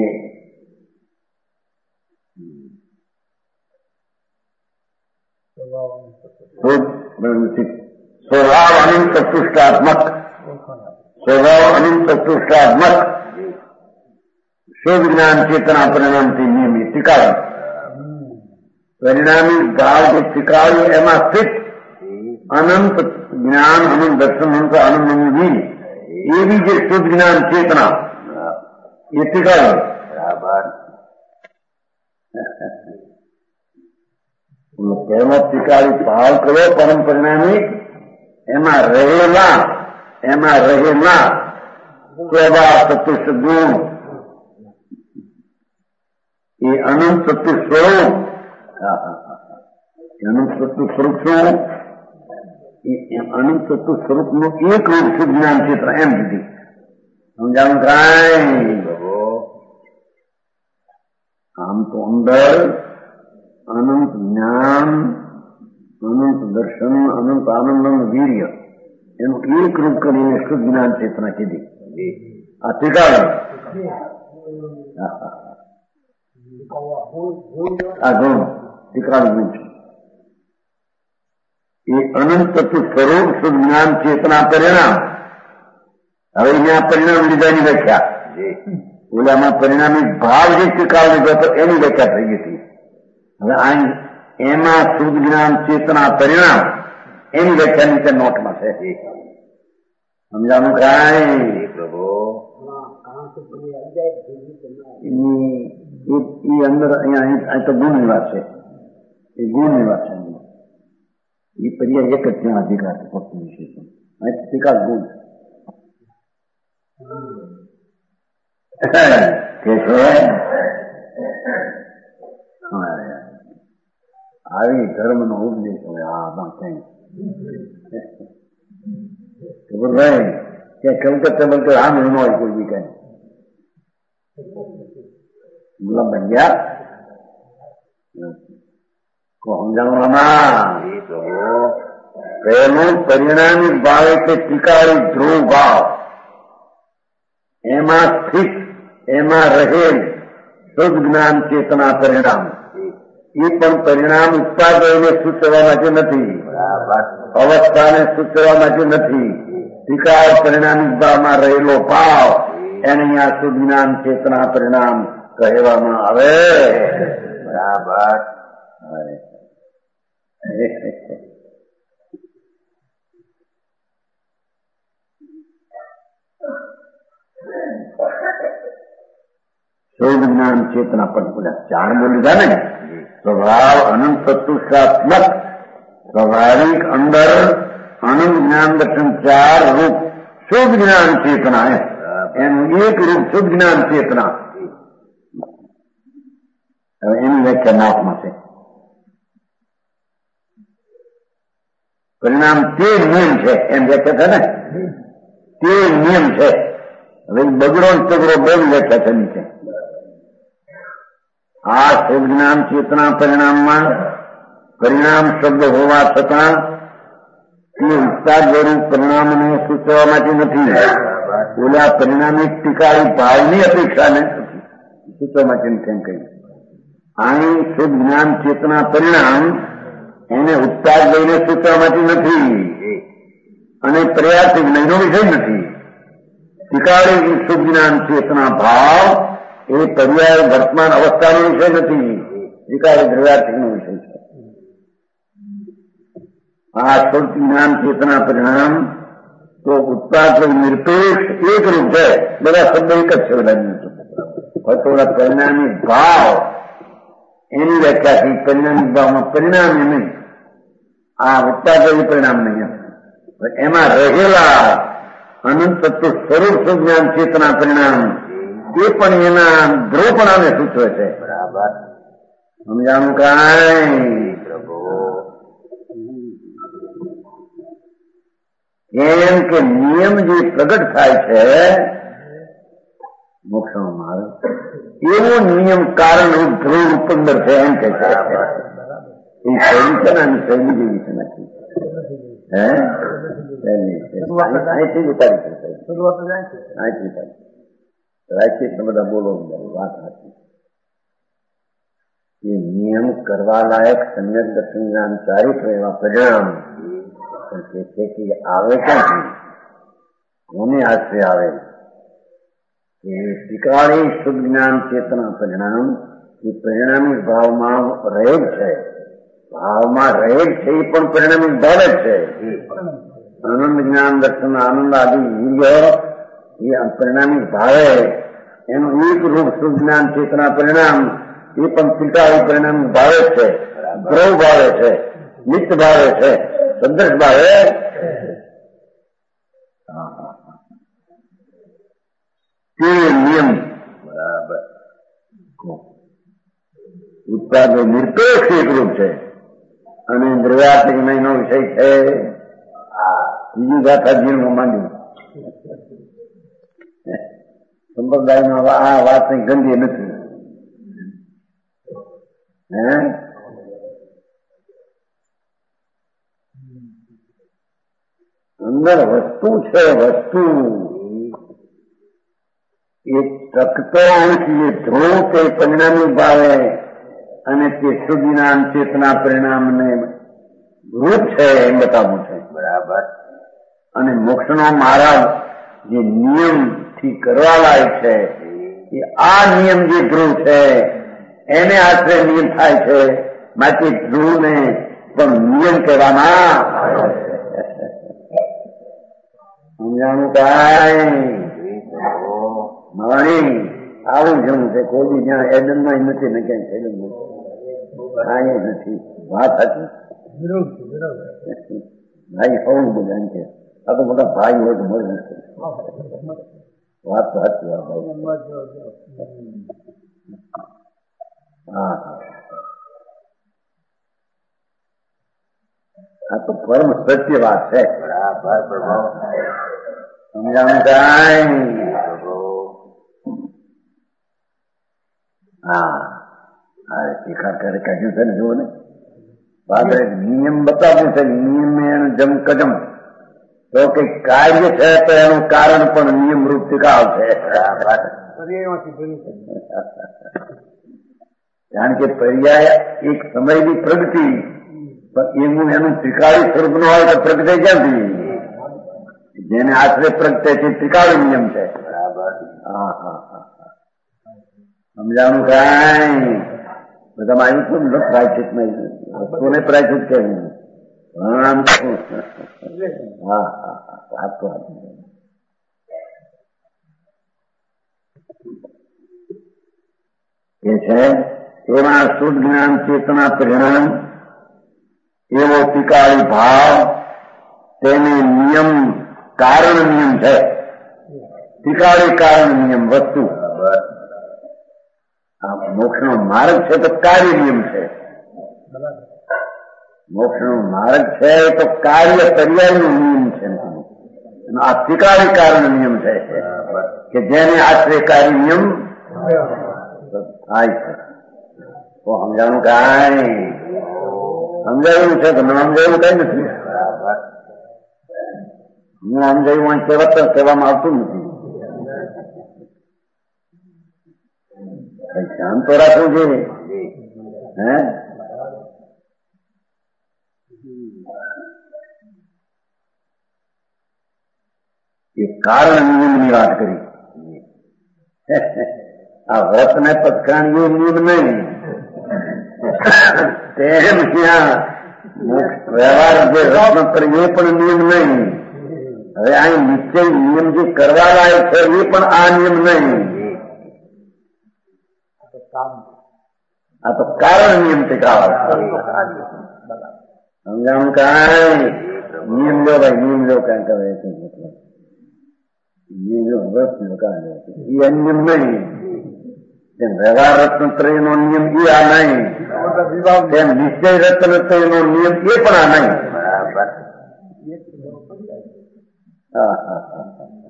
સ્વભાવ અનંત ચતુષ્ટાત્મક સ્વભાવ અનંત ચતુષ્ટાત્મક શુદ્ધ જ્ઞાન ચેતના પરિણામથી નિયમિત ટીકાવી પરિણામી ભાવ જે ટીકાવ્યું એમાં સ્થિત અનંત જ્ઞાન અનંત દર્શન અનંત આનંદ વીર એવી જે શુદ્ધ જ્ઞાન ચેતના એ ટીકાવ્યું. બરાબર પહેલો ટીકાવી ભાવ કયો પરમ પરિણામી એમાં રહેલા એમાં રહેલા સ્વભાવ ચતુષ્ટ ગુણ એ અનંત સત્ય સ્વરૂપ અનંત સત્ય સ્વરૂપ શું એ અનંત સત્ય સ્વરૂપ નું એક રૂપ શુદ્ધ જ્ઞાન ક્ષેત્ર એમ દીધી. સમજાણું કાંઈ આમ તો અંદર અનંત જ્ઞાન અનંત દર્શન અનંત આનંદ વીર્ય એનું એક રૂપ કરીને શુદ્ધ જ્ઞાન ચેતના કીધી. આ ટીકાવે આ ગુણ ટીકાવી ગુણ છે એ અનંત તત્વ સ્વરૂપ શુદ્ધ જ્ઞાન ચેતના પરિણામ. હવે અહીંયા પરિણામ લીધાની વ્યાખ્યા ઓલામાં પરિણામી ભાવ જે ટીકાવ લીધો હતો એની વ્યાખ્યા થઈ ગઈ હતી. હવે અહીં એમાં શુદ્ધ જ્ઞાન ચેતના પરિણામ એની વ્યાખ્યા નીચે નોટમાં છે. સમજાનું કાંઈ પ્રભુ એ અંદર અહીંયા તો ગુણની વાત છે. એ ગુણની વાત છે. એ પર્યાય એક જ ત્યાં અધિકાર છે ફક્ત વિશેષણ ટીકા ગુણ કે છે આવી ધર્મનો ઉપદેશ હોય આમાં કઈ ભાઈ ક્યાં કલકત્તા બલકત આમ ન હોય કોઈ બી કઈ મતલબ બન ગયા સમજાવવામાં પહેલું પરિણામિક ભાવ એટલે ટીકાળી ધ્રુવ ભાવ એમાં સ્થિત એમાં રહેલ શુદ્ધ જ્ઞાન ચેતના પરિણામ એ પણ પરિણામ ઉત્પાદનને સૂચવવા માટે નથી, અવસ્થાને સૂચવવા માટે નથી. ટીકાળ પરિણામિક ભાવમાં રહેલો ભાવ એને અહીંયા શુદ્ધ જ્ઞાન ચેતના પરિણામ કહેવામાં આવે. બરાબર. શુદ્ધ જ્ઞાન ચેતના પણ બધા ચાર બોલી જાય ને. સ્વભાવ અનંત તત્વશાત્મક સ્વાભાવિક અંદર અનંત જ્ઞાન દર્શન ચાર રૂપ શુદ્ધ જ્ઞાન ચેતના એનું એક રૂપ શુદ્ધ જ્ઞાન ચેતના. હવે એની વ્યાખ્યા નાથમાં છે. પરિણામ તે નિયમ છે એમ વ્યાખ્યા છે ને, તે નિયમ છે. હવે બગડો ચગડો બે વ્યાખ્યા છે નીચે. આ શુદ્ધ જ્ઞાન ચેતના પરિણામમાં પરિણામ શબ્દ હોવા છતાં તે ઉત્સાહ સ્વરૂપ પરિણામને સૂચવવા માટે નથી. ઓલા પરિણામિક ટીકાળી ભાવની અપેક્ષાને સૂચવવા માટે નથી એમ કહ્યું. અહીં શુદ્ધ જ્ઞાન ચેતના પરિણામ એને ઉત્સાહ લઈને સૂચવવા માટે નથી અને પ્રયાસ જ્ઞાનનો વિષય નથી. ટીકાળી શુદ્ધ જ્ઞાન ચેતના ભાવ એ પર્યાય વર્તમાન અવસ્થાનો વિષય નથી, ટીકાળી દ્રવ્યાર્થિકનો વિષય છે. આ શુદ્ધ જ્ઞાન ચેતના પરિણામ તો ઉત્પાદ નિરપેક્ષ એક રૂપ છે. બધા શબ્દ એક જ છે બધા. થોડા પરિણામી ભાવ એની વ્યાખ્યાથી પરિણામિક ભાવમાં પરિણામ એ નહીં, આ ઉત્પાદન પરિણામ નહીં. એમાં રહેલા અનંત તત્વ સ્વરૂપ શુદ્ધ જ્ઞાન ચેતના પરિણામ એ પણ એના ધ્રુવપણાને સૂચવે છે. બરાબર સમજાણું કાંઈ એમ કે નિયમ જે પ્રગટ થાય છે મોક્ષનો માર્ગ એવો નિયમ કારણ રૂપ ધ્રુવ ઉપંદર છે એમ કે છે. એ શૈલી છે ને આની શૈલી જેવી છે નથી. હે અહીંથી ઉતારી છે અહીંથી ઉતારી રાખીએ બધા બોલો વાત હતી. એ નિયમ કરવા લાયક સમ્યક દર્શન જ્ઞાન ચારિત્ર એવા પરિણામ કે છે કે આવે ક્યાંથી, કોને આશ્રય આવે? એ ટીકાળી શુદ્ધ જ્ઞાન ચેતના પરિણામ એ પરિણામિક ભાવમાં રહેલ છે. ભાવમાં રહેલ છે એ પણ પરિણામિક ભાવ જ છે. આનંદ જ્ઞાન દર્શન આનંદ આદિ વીર્ય એ પરિણામિક ભાવે એનું એક રૂપ શુદ્ધ જ્ઞાન ચેતના પરિણામ એ પણ ટીકાળી પરિણામિક ભાવે જ છે. દ્રવ ભાવે છે, નિત્ય ભાવે છે, સંદર્ભ ભાવે. તે નિયમ બરાબર ઉત્પાદ નિરપેક્ષ એક રૂપ છે અને દ્રવ્યાત્મિક મહિનો વિષય છે. આ બીજી ગાથા જીવનમાં માંડ્યું સંપ્રદાયમાં આ વાત ગંદી નથી. હે અંદર વસ્તુ છે, વસ્તુ એ ટકતો અંશ એ ધ્રુવ તે પરિણામી ભાવે અને તે શુદ્ધ જ્ઞાન ચેતના પરિણામને રૂપ છે એમ બતાવવું છે. બરાબર. અને મોક્ષનો માર્ગ જે નિયમથી કરવા લાયક છે એ આ નિયમ જે ધ્રુવ છે એને આશ્રય નિયમ થાય છે. માટે ધ્રુવને પણ નિયમ કહેવામાં સમજાણું કાંઈ માણી આવું જવું છે. કોઈ જ્યાં એડનમાં નથી ને ક્યાંય થયેલું કાંઈ નથી. વાત હતી ભાઈ હોવું બધા એમ છે. આ તો મોટા ભાઈ હોય તો મળે નથી. વાત તો હતી ભાઈ. હા આ તો પરમ સત્ય વાત છે. સમજાણું કાંઈ હા હા શિખા કરે કાઢ્યું છે ને જુઓ ને બાદ નિયમ બતાવ્યું છે. નિયમ જમ કજમ તો કે કાર્ય છે તો એનું કારણ પણ નિયમ રૂપ ટીકાવ છે. કારણ કે પર્યાય એક સમયની પ્રગતિ પણ એનું એનું ત્રિકાળી સ્વરૂપ નો હોય તો પ્રગટે ક્યાંથી? જેને આશરે પ્રગટે છે ત્રિકાળી નિયમ છે. હા હા હા સમજાણું કાંઈ બધા આવ્યું છું ને પ્રાયચિત વસ્તુને પ્રાયચિત કહ્યું. હા હા હા તો એ છે એવા શુદ્ધ જ્ઞાન ચેતના પરિણામ એવો ટીકાળી ભાવ તેને નિયમ કારણ નિયમ છે. ટીકાળી કારણ નિયમ વસ્તુ આ મોક્ષ નો માર્ગ છે તો કાર્ય નિયમ છે. મોક્ષ નો માર્ગ છે તો કાર્ય પર્યાય નો નિયમ છે. આ ટીકાળી કારણ નિયમ છે કે જેને આશરે કાર્ય નિયમ થાય છે. તો સમજાણું કાંઈ સમજાયું છે તો ન સમજાયું કઈ નથી. હું સમજાયું સેવા તો કહેવામાં આવતું નથી. શાંત તો રાખવું જોઈએ. હે એ કારણ નિયમની વાત કરી. આ વ્રત ને પથકાણી એ નિયમ નહીં. તેમ ત્યાં વ્યવહાર જે રત્ન કરે એ પણ નિયમ નહીં. હવે અહીં નિશ્ચય નિયમ જે કરવા લાયક છે એ પણ આ નિયમ નહીં. આ તો કારણ નિયમ ટીકાવા. સમજાણું કાંઈ નિયમ લો ભાઈ નિયમ લો ક્યાં કરે છે નિયમ લો વ્રત લો કાં એ અનિયમ નહીં. તેમ વ્યવહાર રત્નત્રય નો નિયમ એ આ નહીં. તેમ નિશ્ચય રત્નત્રય નો નિયમ એ પણ આ નહીં. હા હા હા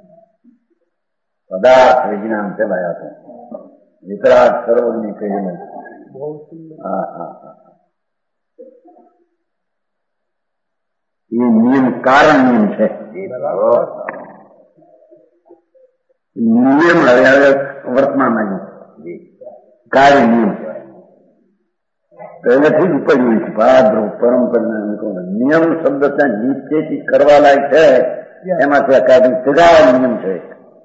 પદાર્થ વિજ્ઞાન ચલાયા છે વિતરાગ સરોવર ની કહીને. હા હા હા એ નિયમ કારણ નિયમ છે. નિયમ હવે હવે વર્તમાનમાં કાર્ય નિયમ પહેલેથી જ ઉપજ્યું છે. ભાદ્રવ પરંપરા નિયમ શબ્દ ત્યાં નિશ્ચયથી કરવા લાયક છે એમાંથી આ કાર્ય સીધા નિયમ છે.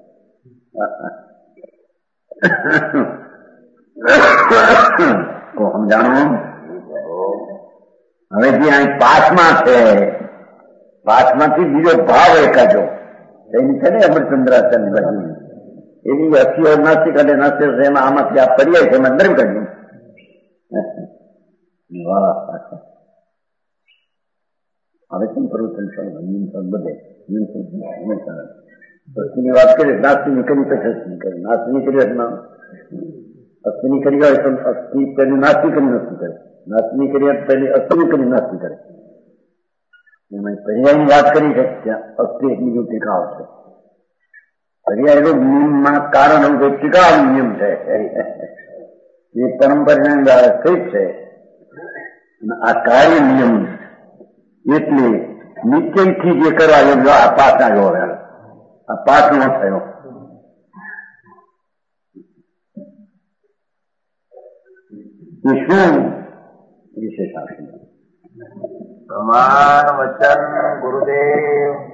તો સમજાણું. હવે જે અહીં પાઠમાં છે પાઠમાંથી બીજો ભાવ એકાજો એની છે ને અમરચંદ્રાચાર્ય બાજુ એની અસીઓ નાસ્તિક અને નાસ્તિક એમાં આમાંથી આ પર્યાય છે એમાં દર્મ કાઢ્યું. હવે કેમ પ્રવૃત્તિ બધે અસ્થિની વાત કરીએ નાસ્તિની કરી પછી અસ્થિની કરી નાસ્તિની કરી અસ્થિની કરી હોય તો અસ્થિ પહેલી નાસ્તી કરી નસ્તી કરે નાસ્તિની કરી પહેલી અસ્થિની કરી નાસ્તી કરે. એમાં પર્યાયની વાત કરી છે ત્યાં અસ્થિ એક બીજું ટીકાવ છે. પર્યાય નો નિયમમાં કારણ એવું કે ટીકાવ નિયમ છે એ પરંપરા સ્થિત છે. આ કાર્ય નિયમ એટલે નિશ્ચયથી જે કરવા યોગ્ય આ પાઠ આવ્યો હવે આ પાઠ નો થયો. એ શું વિશેષ આવશે? પ્રમાણ વચન ગુરુદેવ